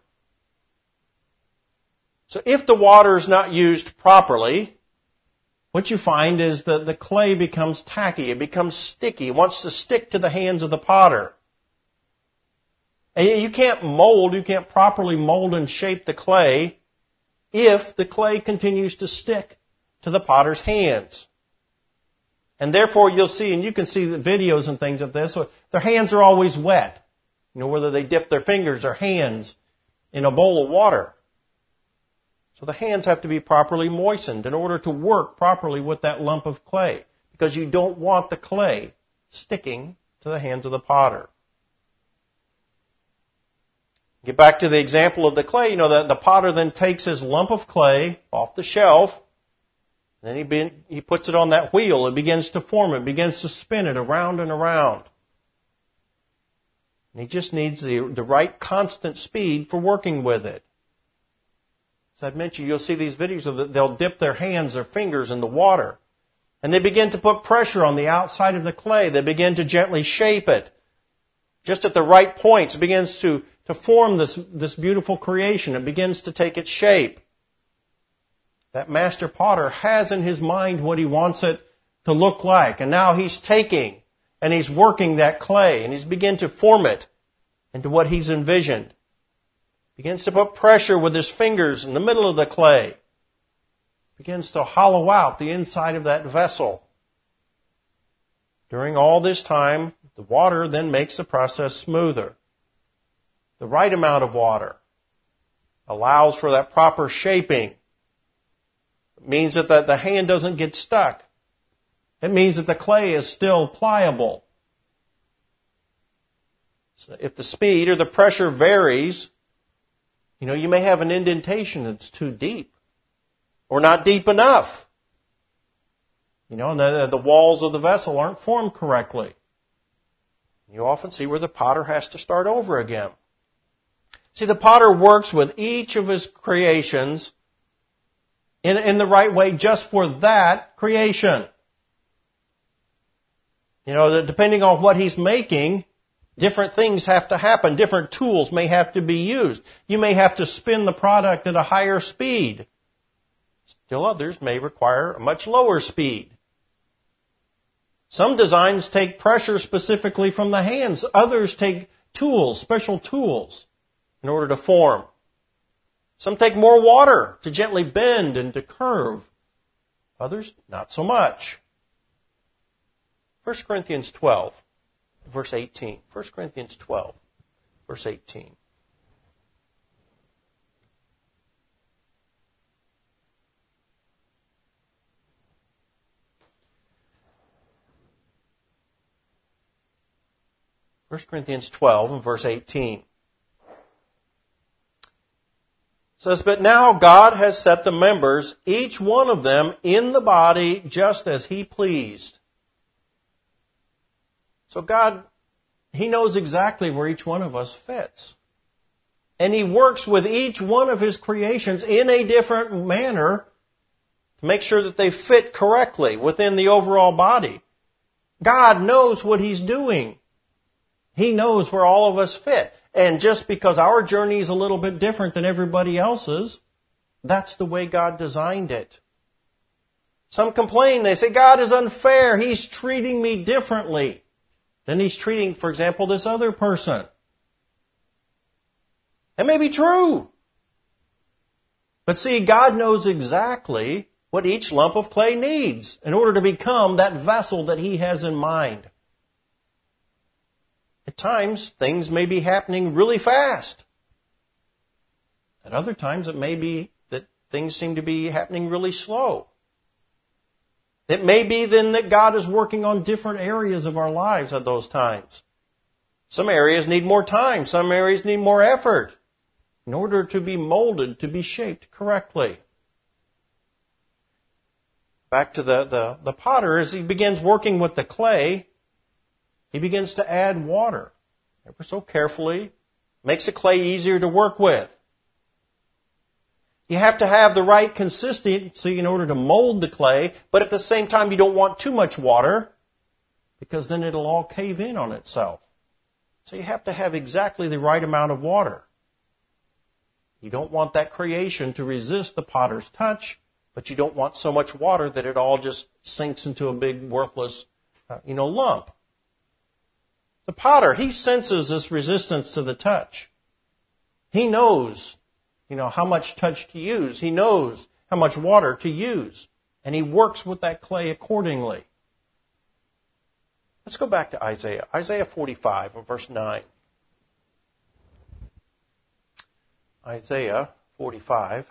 S1: So if the water is not used properly, what you find is that the clay becomes tacky, it becomes sticky, it wants to stick to the hands of the potter. And you can't properly mold and shape the clay if the clay continues to stick to the potter's hands. And therefore you'll see, and you can see the videos and things of this, their hands are always wet. Whether they dip their fingers or hands in a bowl of water. So the hands have to be properly moistened in order to work properly with that lump of clay, because you don't want the clay sticking to the hands of the potter. Get back to the example of the clay. The potter then takes his lump of clay off the shelf, and then he puts it on that wheel. It begins to form it, begins to spin it around and around. And he just needs the right constant speed for working with it. As I've mentioned, you'll see these videos of that. They'll dip their hands, their fingers in the water. And they begin to put pressure on the outside of the clay. They begin to gently shape it. Just at the right points, it begins to form this beautiful creation. It begins to take its shape. That master potter has in his mind what he wants it to look like. And now he's taking and he's working that clay and he's beginning to form it into what he's envisioned. Begins to put pressure with his fingers in the middle of the clay. Begins to hollow out the inside of that vessel. During all this time, the water then makes the process smoother. The right amount of water allows for that proper shaping. It means that the hand doesn't get stuck. It means that the clay is still pliable. So if the speed or the pressure varies, You may have an indentation that's too deep or not deep enough. And the walls of the vessel aren't formed correctly. You often see where the potter has to start over again. See, the potter works with each of his creations in the right way just for that creation. Depending on what he's making, different things have to happen. Different tools may have to be used. You may have to spin the product at a higher speed. Still others may require a much lower speed. Some designs take pressure specifically from the hands. Others take tools, special tools, in order to form. Some take more water to gently bend and to curve. Others, not so much. 1 Corinthians 12, verse 18. 1 Corinthians 12, verse 18. First Corinthians 12 and verse 18. It says, "But now God has set the members, each one of them, in the body just as He pleased." So God, He knows exactly where each one of us fits. And He works with each one of His creations in a different manner to make sure that they fit correctly within the overall body. God knows what He's doing. He knows where all of us fit. And just because our journey is a little bit different than everybody else's, that's the way God designed it. Some complain. They say, God is unfair. He's treating me differently than He's treating, for example, this other person. That may be true. But see, God knows exactly what each lump of clay needs in order to become that vessel that He has in mind. At times, things may be happening really fast. At other times, it may be that things seem to be happening really slow. It may be then that God is working on different areas of our lives at those times. Some areas need more time. Some areas need more effort in order to be molded, to be shaped correctly. Back to the potter, as he begins working with the clay, he begins to add water, ever so carefully, makes the clay easier to work with. You have to have the right consistency in order to mold the clay, but at the same time you don't want too much water because then it'll all cave in on itself. So you have to have exactly the right amount of water. You don't want that creation to resist the potter's touch, but you don't want so much water that it all just sinks into a big worthless, lump. The potter, he senses this resistance to the touch. He knows, how much touch to use. He knows how much water to use. And he works with that clay accordingly. Let's go back to Isaiah. Isaiah 45 and verse 9. Isaiah 45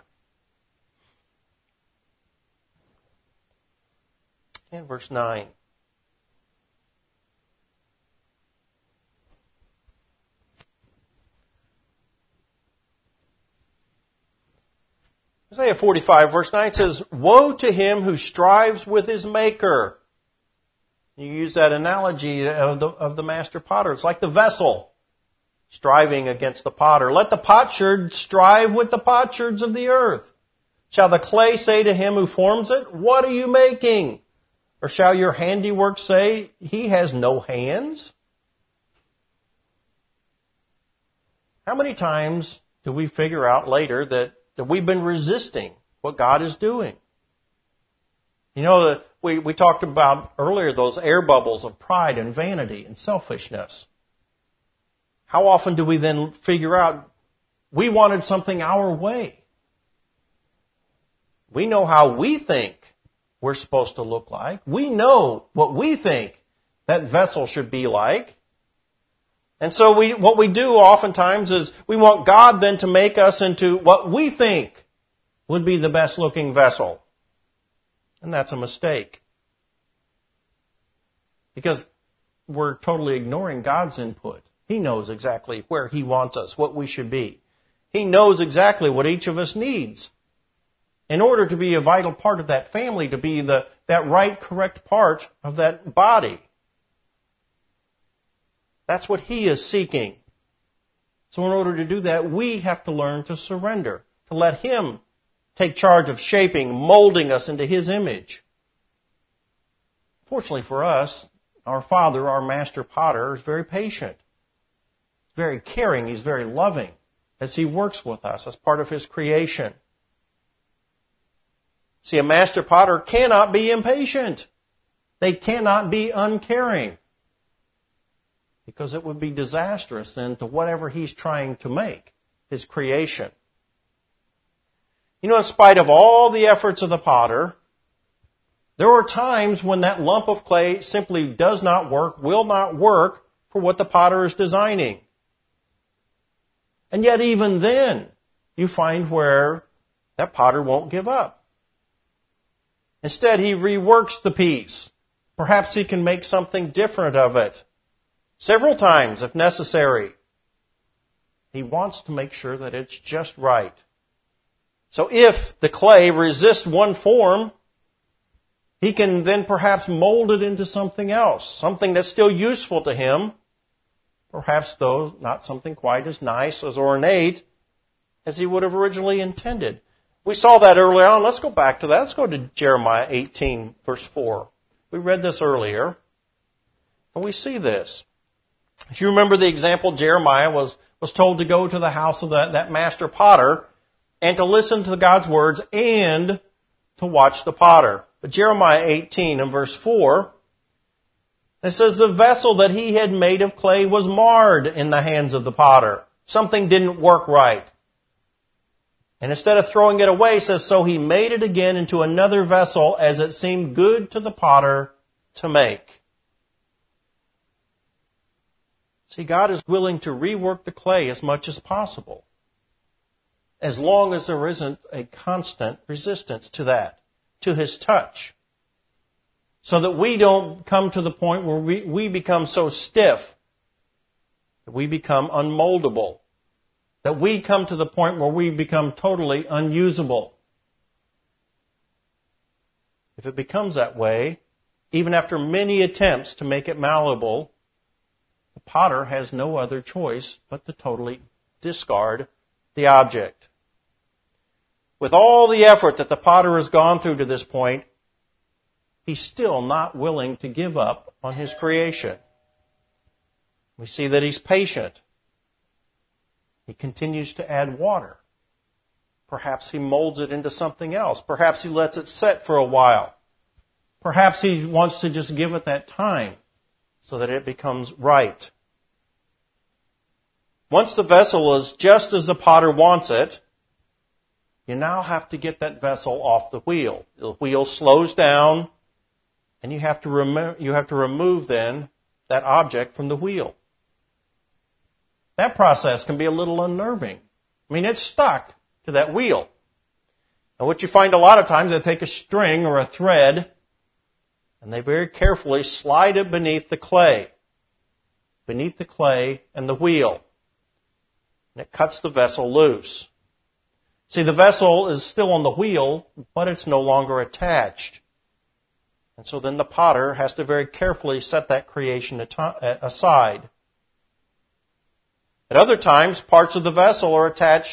S1: and verse 9. Isaiah 45 verse 9 says, "Woe to him who strives with his maker." You use that analogy of the master potter. It's like the vessel striving against the potter. Let the potsherd strive with the potsherds of the earth. Shall the clay say to him who forms it, "What are you making?" Or shall your handiwork say, "He has no hands"? How many times do we figure out later that we've been resisting what God is doing? We talked about earlier those air bubbles of pride and vanity and selfishness. How often do we then figure out we wanted something our way? We know how we think we're supposed to look like. We know what we think that vessel should be like. And so what we do oftentimes is we want God then to make us into what we think would be the best looking vessel. And that's a mistake. Because we're totally ignoring God's input. He knows exactly where He wants us, what we should be. He knows exactly what each of us needs in order to be a vital part of that family, to be that right, correct part of that body. That's what He is seeking. So in order to do that, we have to learn to surrender, to let Him take charge of shaping, molding us into His image. Fortunately for us, our Father, our Master Potter, is very patient, very caring, He's very loving as He works with us as part of His creation. See, a Master Potter cannot be impatient. They cannot be uncaring, because it would be disastrous then to whatever He's trying to make, His creation. You know, in spite of all the efforts of the potter, there are times when that lump of clay simply does not work, will not work for what the potter is designing. And yet even then, you find where that potter won't give up. Instead, he reworks the piece. Perhaps he can make something different of it. Several times, if necessary. He wants to make sure that it's just right. So if the clay resists one form, he can then perhaps mold it into something else, something that's still useful to him, perhaps though not something quite as nice, as ornate, as he would have originally intended. We saw that earlier on. Let's go back to that. Let's go to Jeremiah 18, verse 4. We read this earlier, and we see this. If you remember the example, Jeremiah was told to go to the house of that master potter and to listen to God's words and to watch the potter. But Jeremiah 18 and verse 4, it says, the vessel that he had made of clay was marred in the hands of the potter. Something didn't work right. And instead of throwing it away, it says, so he made it again into another vessel as it seemed good to the potter to make. See, God is willing to rework the clay as much as possible, as long as there isn't a constant resistance to that, to His touch. So that we don't come to the point where we become so stiff that we become unmoldable, that we come to the point where we become totally unusable. If it becomes that way, even after many attempts to make it malleable, the potter has no other choice but to totally discard the object. With all the effort that the potter has gone through to this point, he's still not willing to give up on his creation. We see that he's patient. He continues to add water. Perhaps he molds it into something else. Perhaps he lets it set for a while. Perhaps he wants to just give it that time so that it becomes right. Once the vessel is just as the potter wants it, you now have to get that vessel off the wheel. The wheel slows down, and you have to remove then that object from the wheel. That process can be a little unnerving. I mean, it's stuck to that wheel. And what you find a lot of times, they take a string or a thread, and they very carefully slide it beneath the clay and the wheel. And it cuts the vessel loose. See, the vessel is still on the wheel, but it's no longer attached. And so then the potter has to very carefully set that creation aside. At other times, parts of the vessel are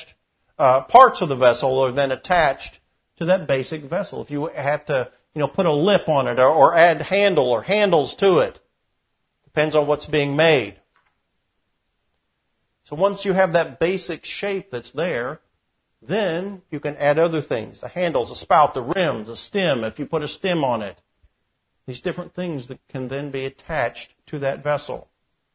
S1: then attached to that basic vessel. If you have to, put a lip on it or add handle or handles to it, depends on what's being made. So once you have that basic shape that's there, then you can add other things, the handles, the spout, the rims, the stem, if you put a stem on it. These different things that can then be attached to that vessel.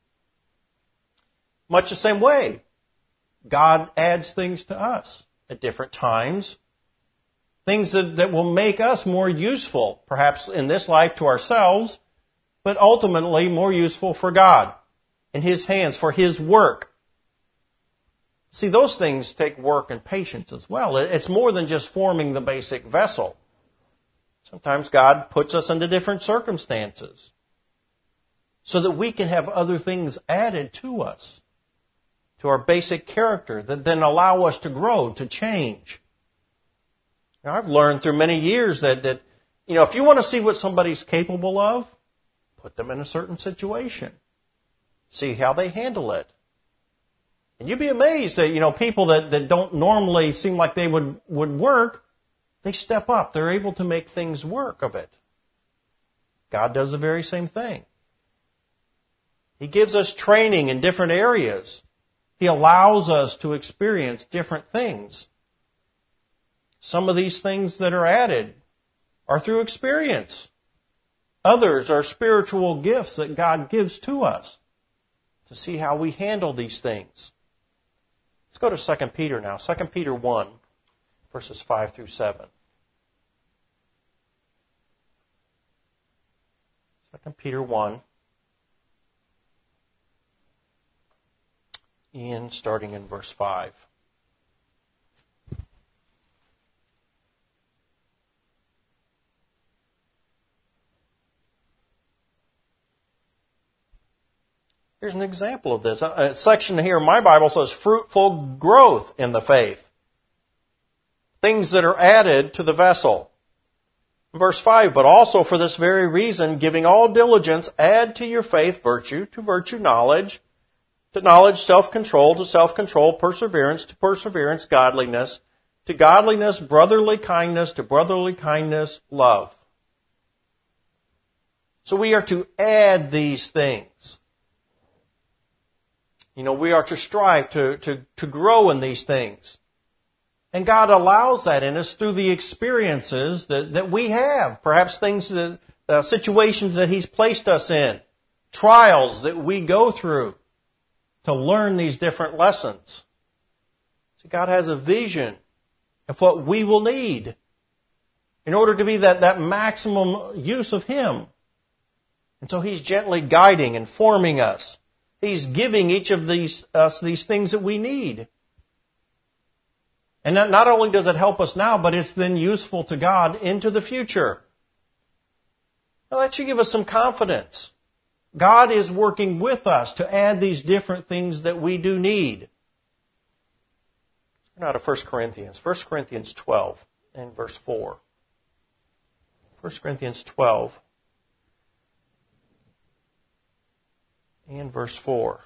S1: Much the same way, God adds things to us at different times. Things that will make us more useful, perhaps in this life to ourselves, but ultimately more useful for God, in His hands, for His work. See, those things take work and patience as well. It's more than just forming the basic vessel. Sometimes God puts us into different circumstances so that we can have other things added to us to our basic character that then allow us to grow, to change. Now, I've learned through many years that if you want to see what somebody's capable of, put them in a certain situation. See how they handle it. And you'd be amazed that, people that don't normally seem like they would work, they step up. They're able to make things work of it. God does the very same thing. He gives us training in different areas. He allows us to experience different things. Some of these things that are added are through experience. Others are spiritual gifts that God gives to us to see how we handle these things. Let's go to 2 Peter now. 2 Peter 1, verses 5 through 7. 2 Peter 1, and starting in verse 5. Here's an example of this. A section here in my Bible says fruitful growth in the faith. Things that are added to the vessel. Verse 5, but also for this very reason, giving all diligence, add to your faith virtue, to virtue knowledge, to knowledge self-control, to self-control perseverance, to perseverance godliness, to godliness brotherly kindness, to brotherly kindness love. So we are to add these things. We are to strive to grow in these things. And God allows that in us through the experiences that we have. Perhaps situations that He's placed us in. Trials that we go through to learn these different lessons. So God has a vision of what we will need in order to be that maximum use of Him. And so He's gently guiding and forming us. He's giving each of us these things that we need. And not only does it help us now, but it's then useful to God into the future. Now that should give us some confidence. God is working with us to add these different things that we do need. Now to 1 Corinthians. 1 Corinthians 12 and verse 4. 1 Corinthians 12 and verse 4.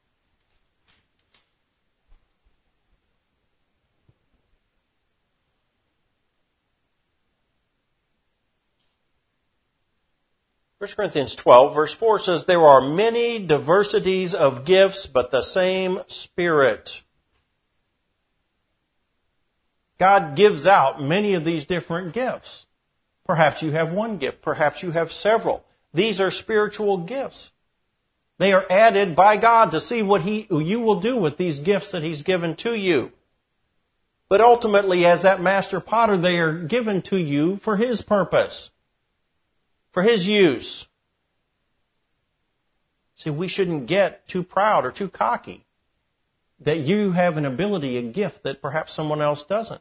S1: First Corinthians 12, verse 4 says, there are many diversities of gifts, but the same Spirit. God gives out many of these different gifts. Perhaps you have one gift. Perhaps you have several. These are spiritual gifts. They are added by God to see what you will do with these gifts that He's given to you. But ultimately, as that master potter, they are given to you for His purpose, for His use. See, we shouldn't get too proud or too cocky that you have an ability, a gift that perhaps someone else doesn't.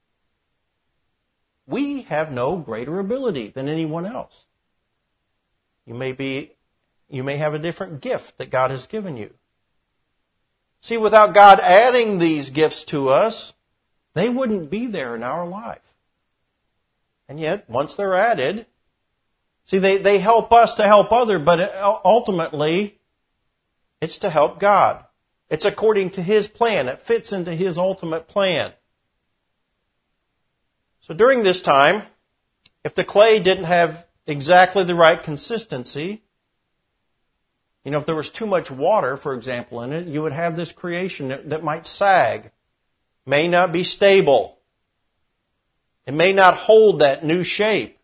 S1: We have no greater ability than anyone else. You may have a different gift that God has given you. See, without God adding these gifts to us, they wouldn't be there in our life. And yet, once they're added, see, they help us to help others, but ultimately, it's to help God. It's according to His plan. It fits into His ultimate plan. So during this time, if the clay didn't have exactly the right consistency, if there was too much water, for example, in it, you would have this creation that might sag, may not be stable. It may not hold that new shape.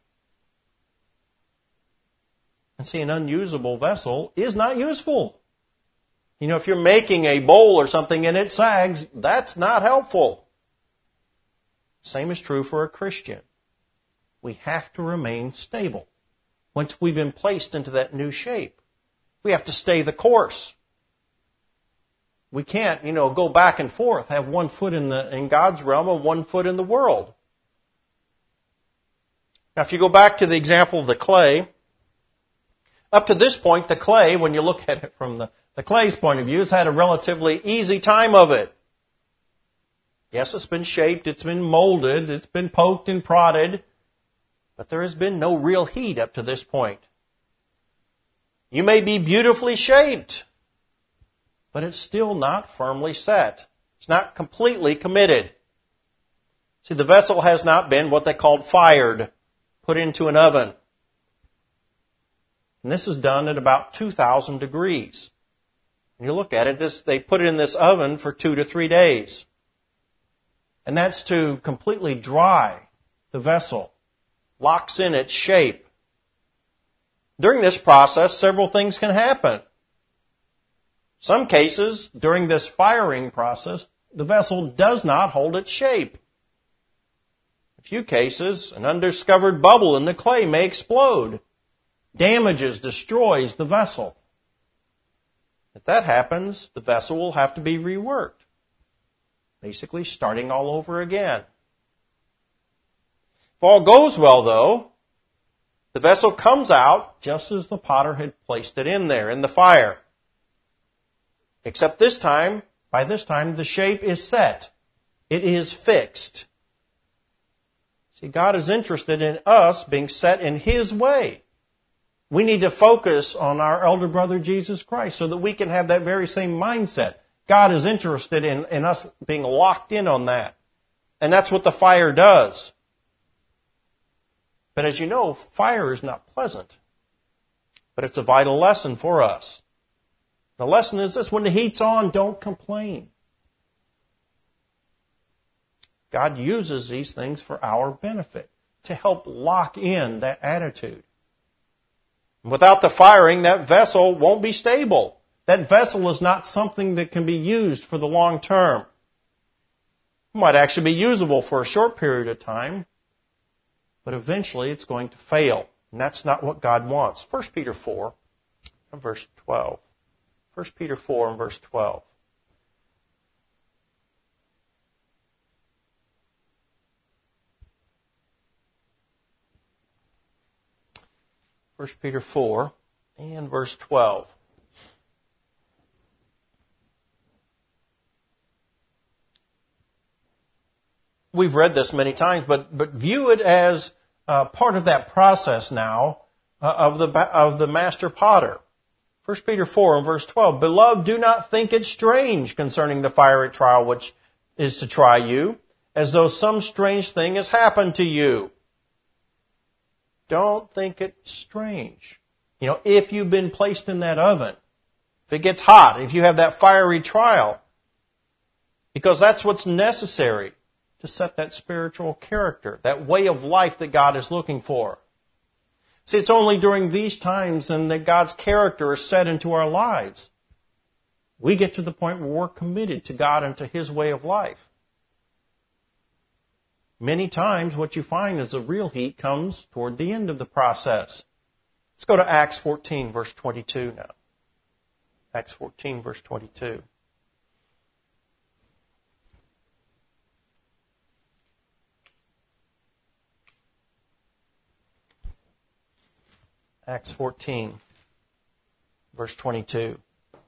S1: And see, an unusable vessel is not useful. If you're making a bowl or something and it sags, that's not helpful. Same is true for a Christian. We have to remain stable. Once we've been placed into that new shape, we have to stay the course. We can't, go back and forth, have one foot in God's realm and one foot in the world. Now, if you go back to the example of the clay, Up to this point, the clay, when you look at it from the clay's point of view, has had a relatively easy time of it. Yes, it's been shaped, it's been molded, it's been poked and prodded, but there has been no real heat up to this point. You may be beautifully shaped, but it's still not firmly set. It's not completely committed. See, the vessel has not been what they called fired, put into an oven. And this is done at about 2,000 degrees. When you look at it, they put it in this oven for 2 to 3 days. And that's to completely dry the vessel, locks in its shape. During this process, several things can happen. Some cases, during this firing process, the vessel does not hold its shape. In a few cases, an undiscovered bubble in the clay may explode, damages, destroys the vessel. If that happens, the vessel will have to be reworked, basically starting all over again. If all goes well, though, the vessel comes out just as the potter had placed it in there, in the fire. Except by this time, the shape is set. It is fixed. See, God is interested in us being set in His way. We need to focus on our elder brother Jesus Christ so that we can have that very same mindset. God is interested in us being locked in on that. And that's what the fire does. But as you know, fire is not pleasant. But it's a vital lesson for us. The lesson is this: when the heat's on, don't complain. God uses these things for our benefit, to help lock in that attitude. Without the firing, that vessel won't be stable. That vessel is not something that can be used for the long term. It might actually be usable for a short period of time, but eventually it's going to fail. And that's not what God wants. 1 Peter 4 and verse 12. 1 Peter 4 and verse 12. First Peter 4 and verse 12. We've read this many times, but view it as part of that process now of the master potter. 1 Peter 4 and verse 12. Beloved, do not think it strange concerning the fiery trial which is to try you, as though some strange thing has happened to you. Don't think it strange. If you've been placed in that oven, if it gets hot, if you have that fiery trial, because that's what's necessary to set that spiritual character, that way of life that God is looking for. See, it's only during these times then that God's character is set into our lives. We get to the point where we're committed to God and to His way of life. Many times what you find is the real heat comes toward the end of the process. Let's go to Acts 14, verse 22 now. Acts 14, verse 22. Acts 14, verse 22.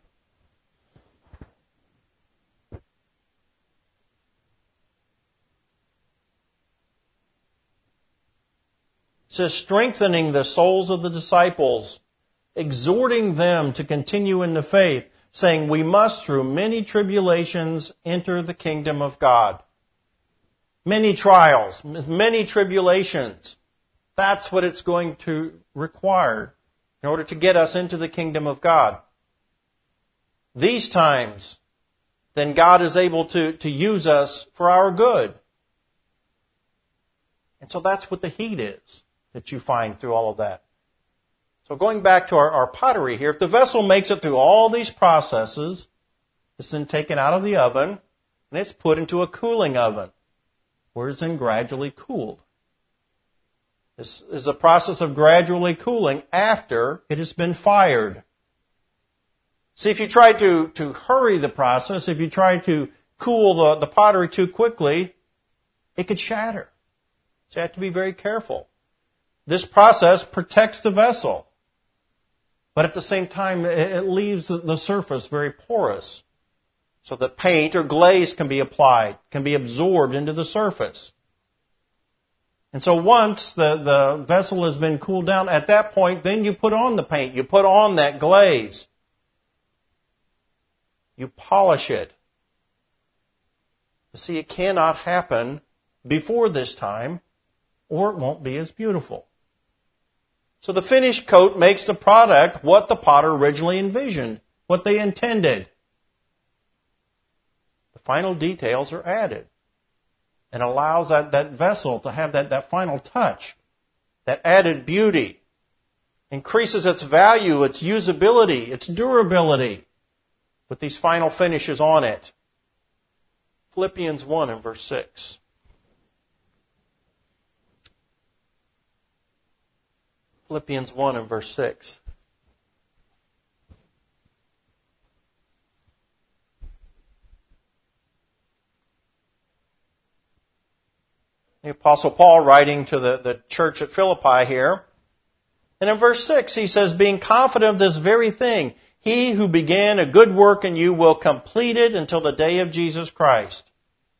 S1: It says, strengthening the souls of the disciples, exhorting them to continue in the faith, saying, we must through many tribulations enter the kingdom of God. Many trials, many tribulations. That's what it's going to require in order to get us into the kingdom of God. These times, then God is able to use us for our good. And so that's what the heat is that you find through all of that. So going back to our pottery here, if the vessel makes it through all these processes, it's then taken out of the oven and it's put into a cooling oven, where it's then gradually cooled. This is a process of gradually cooling after it has been fired. See, if you try to hurry the process, if you try to cool the pottery too quickly, it could shatter. So you have to be very careful. This process protects the vessel. But at the same time, it leaves the surface very porous so that paint or glaze can be applied, can be absorbed into the surface. And so once the vessel has been cooled down, at that point, then you put on the paint, you put on that glaze. You polish it. See, it cannot happen before this time, or it won't be as beautiful. So the finish coat makes the product what the potter originally envisioned, what they intended. The final details are added and allows that vessel to have that final touch, that added beauty, increases its value, its usability, its durability with these final finishes on it. Philippians 1 and verse 6. Philippians 1 and verse 6. The Apostle Paul writing to the church at Philippi here. And in verse 6 he says, being confident of this very thing, he who began a good work in you will complete it until the day of Jesus Christ.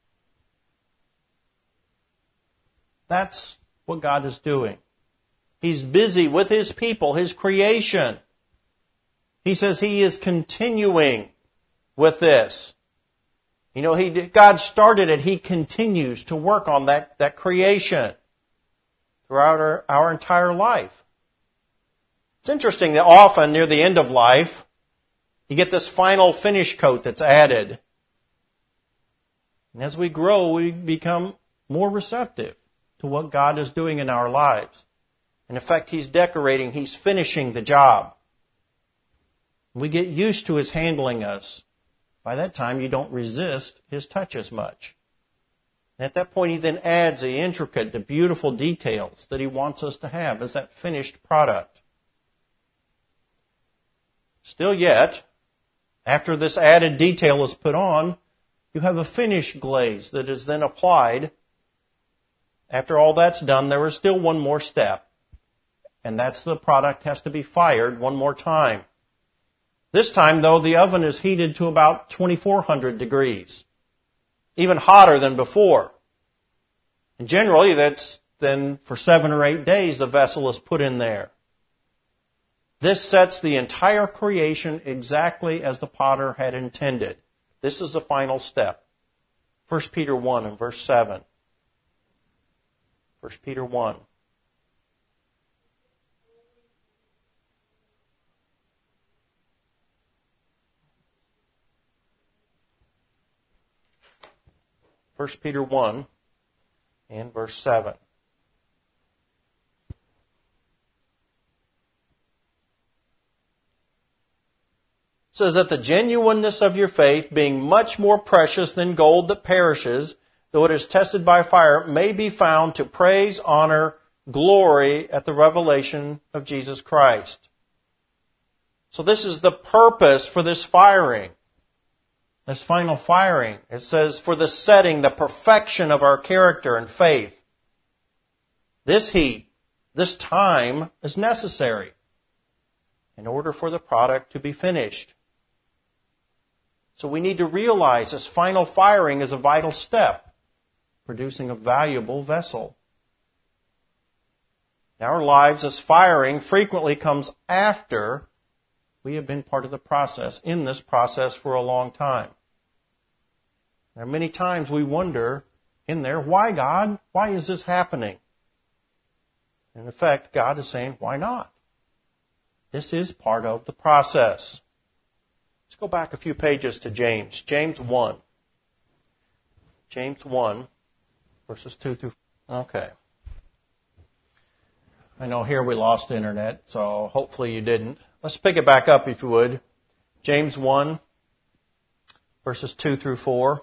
S1: That's what God is doing. He's busy with His people, His creation. He says He is continuing with this. You know, God started it. He continues to work on that creation throughout our entire life. It's interesting that often near the end of life, you get this final finish coat that's added. And as we grow, we become more receptive to what God is doing in our lives. And in fact, He's decorating, He's finishing the job. We get used to His handling us. By that time, you don't resist His touch as much. And at that point, He then adds the intricate, the beautiful details that He wants us to have as that finished product. Still yet, after this added detail is put on, you have a finish glaze that is then applied. After all that's done, there is still one more step. And that's the product has to be fired one more time. This time, though, the oven is heated to about 2,400 degrees. Even hotter than before. And generally, that's then for 7 or 8 days the vessel is put in there. This sets the entire creation exactly as the potter had intended. This is the final step. 1 Peter 1 and verse 7. 1 Peter 1. First Peter 1 and verse 7. It says that the genuineness of your faith, being much more precious than gold that perishes, though it is tested by fire, may be found to praise, honor, glory at the revelation of Jesus Christ. So this is the purpose for this firing. This final firing, it says, for the setting, the perfection of our character and faith. This heat, this time is necessary in order for the product to be finished. So we need to realize this final firing is a vital step, producing a valuable vessel. In our lives, this firing frequently comes after we have been part of the process, in this process for a long time. There are many times we wonder in there, why God? Why is this happening? In effect, God is saying, why not? This is part of the process. Let's go back a few pages to James. James 1. James 1, verses 2 through 4. Okay. I know here we lost the internet, so hopefully you didn't. Let's pick it back up if you would. James 1, verses 2 through 4.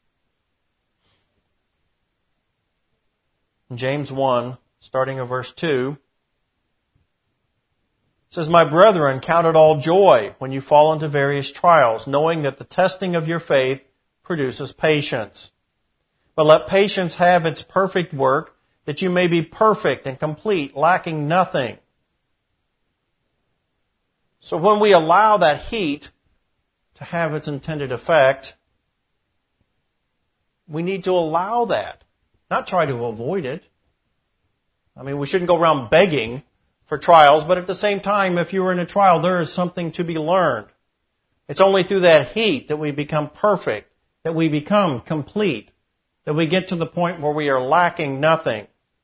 S1: In James 1, starting at verse 2, it says, my brethren, count it all joy when you fall into various trials, knowing that the testing of your faith produces patience. But let patience have its perfect work, that you may be perfect and complete, lacking nothing. So when we allow that heat to have its intended effect, we need to allow that, not try to avoid it. I mean, we shouldn't go around begging for trials, but at the same time, if you are in a trial, there is something to be learned. It's only through that heat that we become perfect, that we become complete, that we get to the point where we are lacking nothing.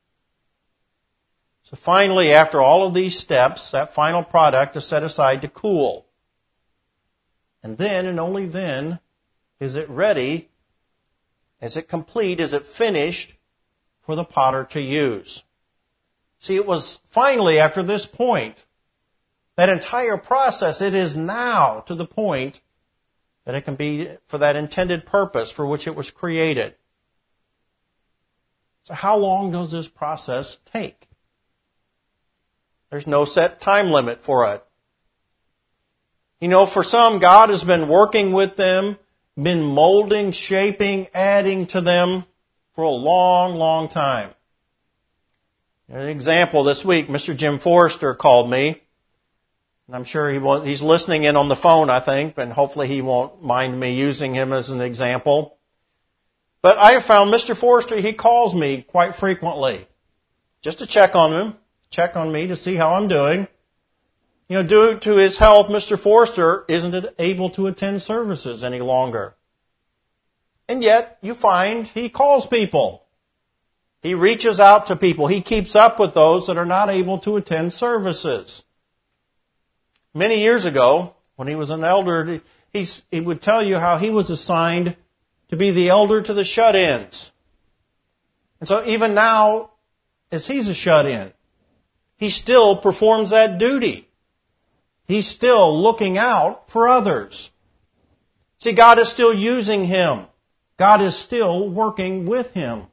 S1: So finally, after all of these steps, that final product is set aside to cool. And then, and only then, is it ready, is it complete, is it finished for the potter to use. See, it was finally after this point, that entire process, it is now to the point that it can be for that intended purpose for which it was created. So how long does this process take? There's no set time limit for it. You know, for some, God has been working with them, been molding, shaping, adding to them for a long, long time. An example this week, Mr. Jim Forrester called me. And I'm sure he's listening in on the phone, I think, and hopefully he won't mind me using him as an example. But I have found Mr. Forrester, he calls me quite frequently just to check on me to see how I'm doing. You know, due to his health, Mr. Forrester isn't able to attend services any longer. And yet, you find he calls people. He reaches out to people. He keeps up with those that are not able to attend services. Many years ago, when he was an elder, he would tell you how he was assigned to be the elder to the shut-ins. And so even now, as he's a shut-in, he still performs that duty. He's still looking out for others. See, God is still using him. God is still working with him.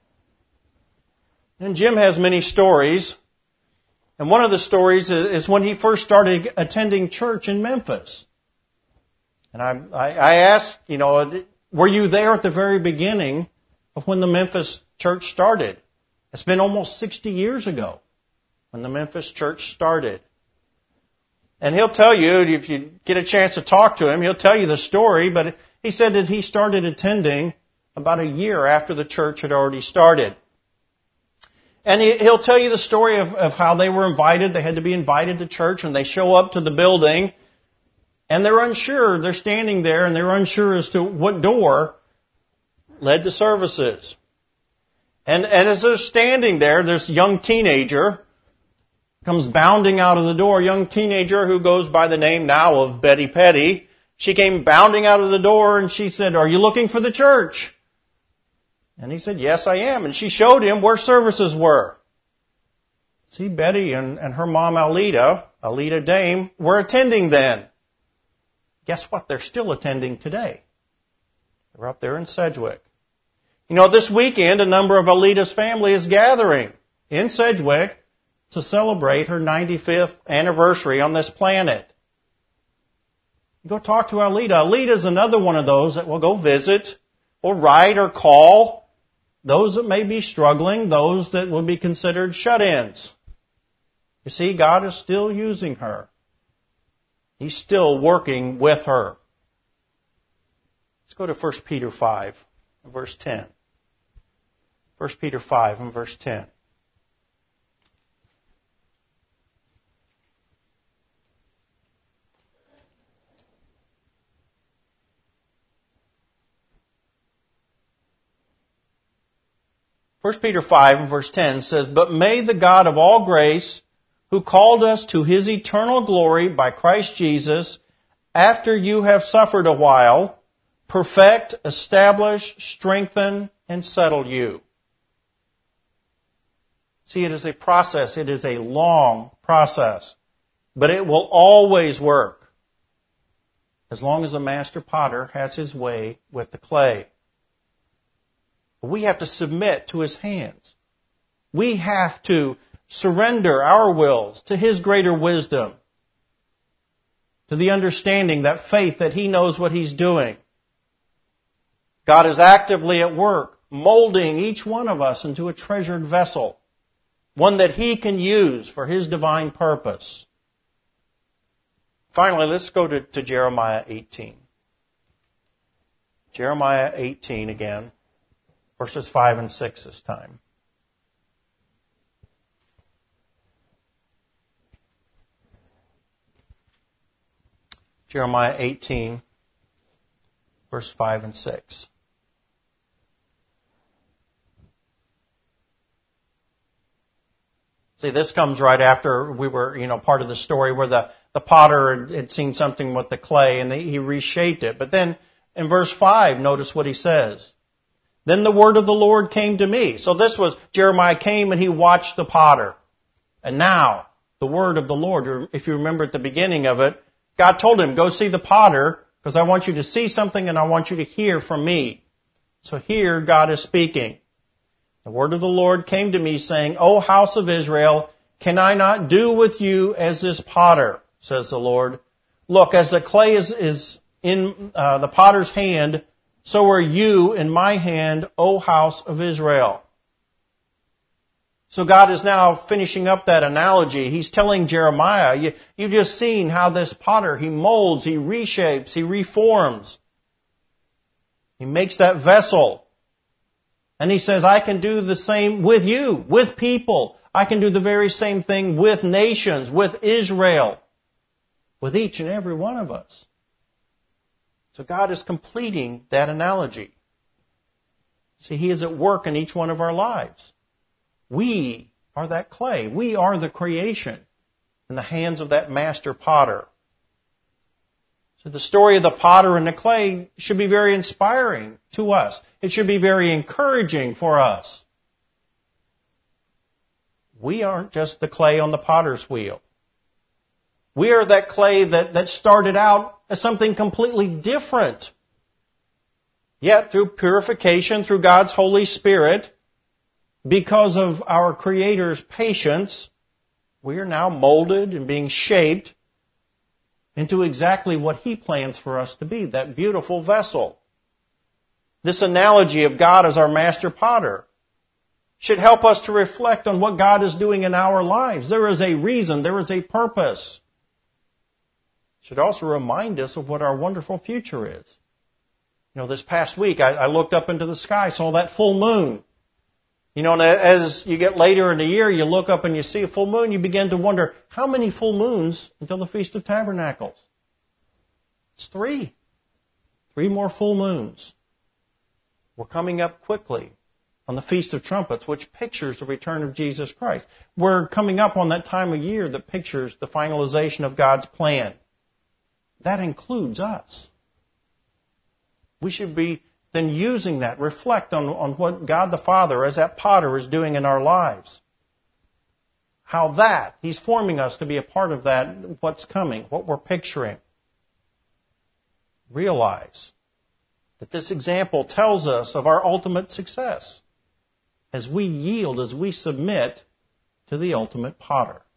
S1: And Jim has many stories. And one of the stories is when he first started attending church in Memphis. And I asked, you know, were you there at the very beginning of when the Memphis church started? It's been almost 60 years ago when the Memphis church started. And he'll tell you, if you get a chance to talk to him, he'll tell you the story, but he said that he started attending about a year after the church had already started. And he'll tell you the story of how they were invited. They had to be invited to church, and they show up to the building, and they're unsure. They're standing there, and they're unsure as to what door led to services. And as they're standing there, this young teenager comes bounding out of the door, a young teenager who goes by the name now of Betty Petty. She came bounding out of the door, and she said, "Are you looking for the church?" And he said, "Yes, I am." And she showed him where services were. See, Betty and her mom, Alita Dame, were attending then. Guess what? They're still attending today. They're up there in Sedgwick. You know, this weekend, a number of Alita's family is gathering in Sedgwick to celebrate her 95th anniversary on this planet. Go talk to Alita. Alita's another one of those that will go visit or write or call those that may be struggling, those that would be considered shut-ins. You see, God is still using her. He's still working with her. Let's go to 1 Peter 5, verse 10. 1 Peter 5 and verse 10. First Peter 5 and verse 10 says, "But may the God of all grace, who called us to His eternal glory by Christ Jesus, after you have suffered a while, perfect, establish, strengthen, and settle you." See, it is a process. It is a long process. But it will always work as long as the master potter has his way with the clay. We have to submit to his hands. We have to surrender our wills to his greater wisdom, to the understanding, that faith that he knows what he's doing. God is actively at work, molding each one of us into a treasured vessel, one that he can use for his divine purpose. Finally, let's go to Jeremiah 18. Jeremiah 18 again, verses 5 and 6 this time. Jeremiah 18, verse 5 and 6. See, this comes right after we were, part of the story where the potter had seen something with the clay and he reshaped it. But then in verse 5, notice what he says. Then the word of the Lord came to me. So this was, Jeremiah came and he watched the potter. And now, the word of the Lord, if you remember at the beginning of it, God told him, go see the potter, because I want you to see something and I want you to hear from me. So here God is speaking. The word of the Lord came to me saying, O house of Israel, can I not do with you as this potter, says the Lord. Look, as the clay is in the potter's hand, so are you in my hand, O house of Israel. So God is now finishing up that analogy. He's telling Jeremiah, you've just seen how this potter, he molds, he reshapes, he reforms. He makes that vessel. And he says, I can do the same with you, with people. I can do the very same thing with nations, with Israel, with each and every one of us. So God is completing that analogy. See, He is at work in each one of our lives. We are that clay. We are the creation in the hands of that master potter. So the story of the potter and the clay should be very inspiring to us. It should be very encouraging for us. We aren't just the clay on the potter's wheel. We are that clay that started out as something completely different. Yet through purification, through God's Holy Spirit, because of our Creator's patience, we are now molded and being shaped into exactly what He plans for us to be, that beautiful vessel. This analogy of God as our master potter should help us to reflect on what God is doing in our lives. There is a reason, there is a purpose. It should also remind us of what our wonderful future is. This past week I looked up into the sky, saw that full moon. And as you get later in the year, you look up and you see a full moon, you begin to wonder, how many full moons until the Feast of Tabernacles? It's 3. 3 more full moons. We're coming up quickly on the Feast of Trumpets, which pictures the return of Jesus Christ. We're coming up on that time of year that pictures the finalization of God's plan. That includes us. We should be then using that, reflect on what God the Father, as that potter, is doing in our lives. How He's forming us to be a part of that, what's coming, what we're picturing. Realize that this example tells us of our ultimate success as we yield, as we submit to the ultimate potter.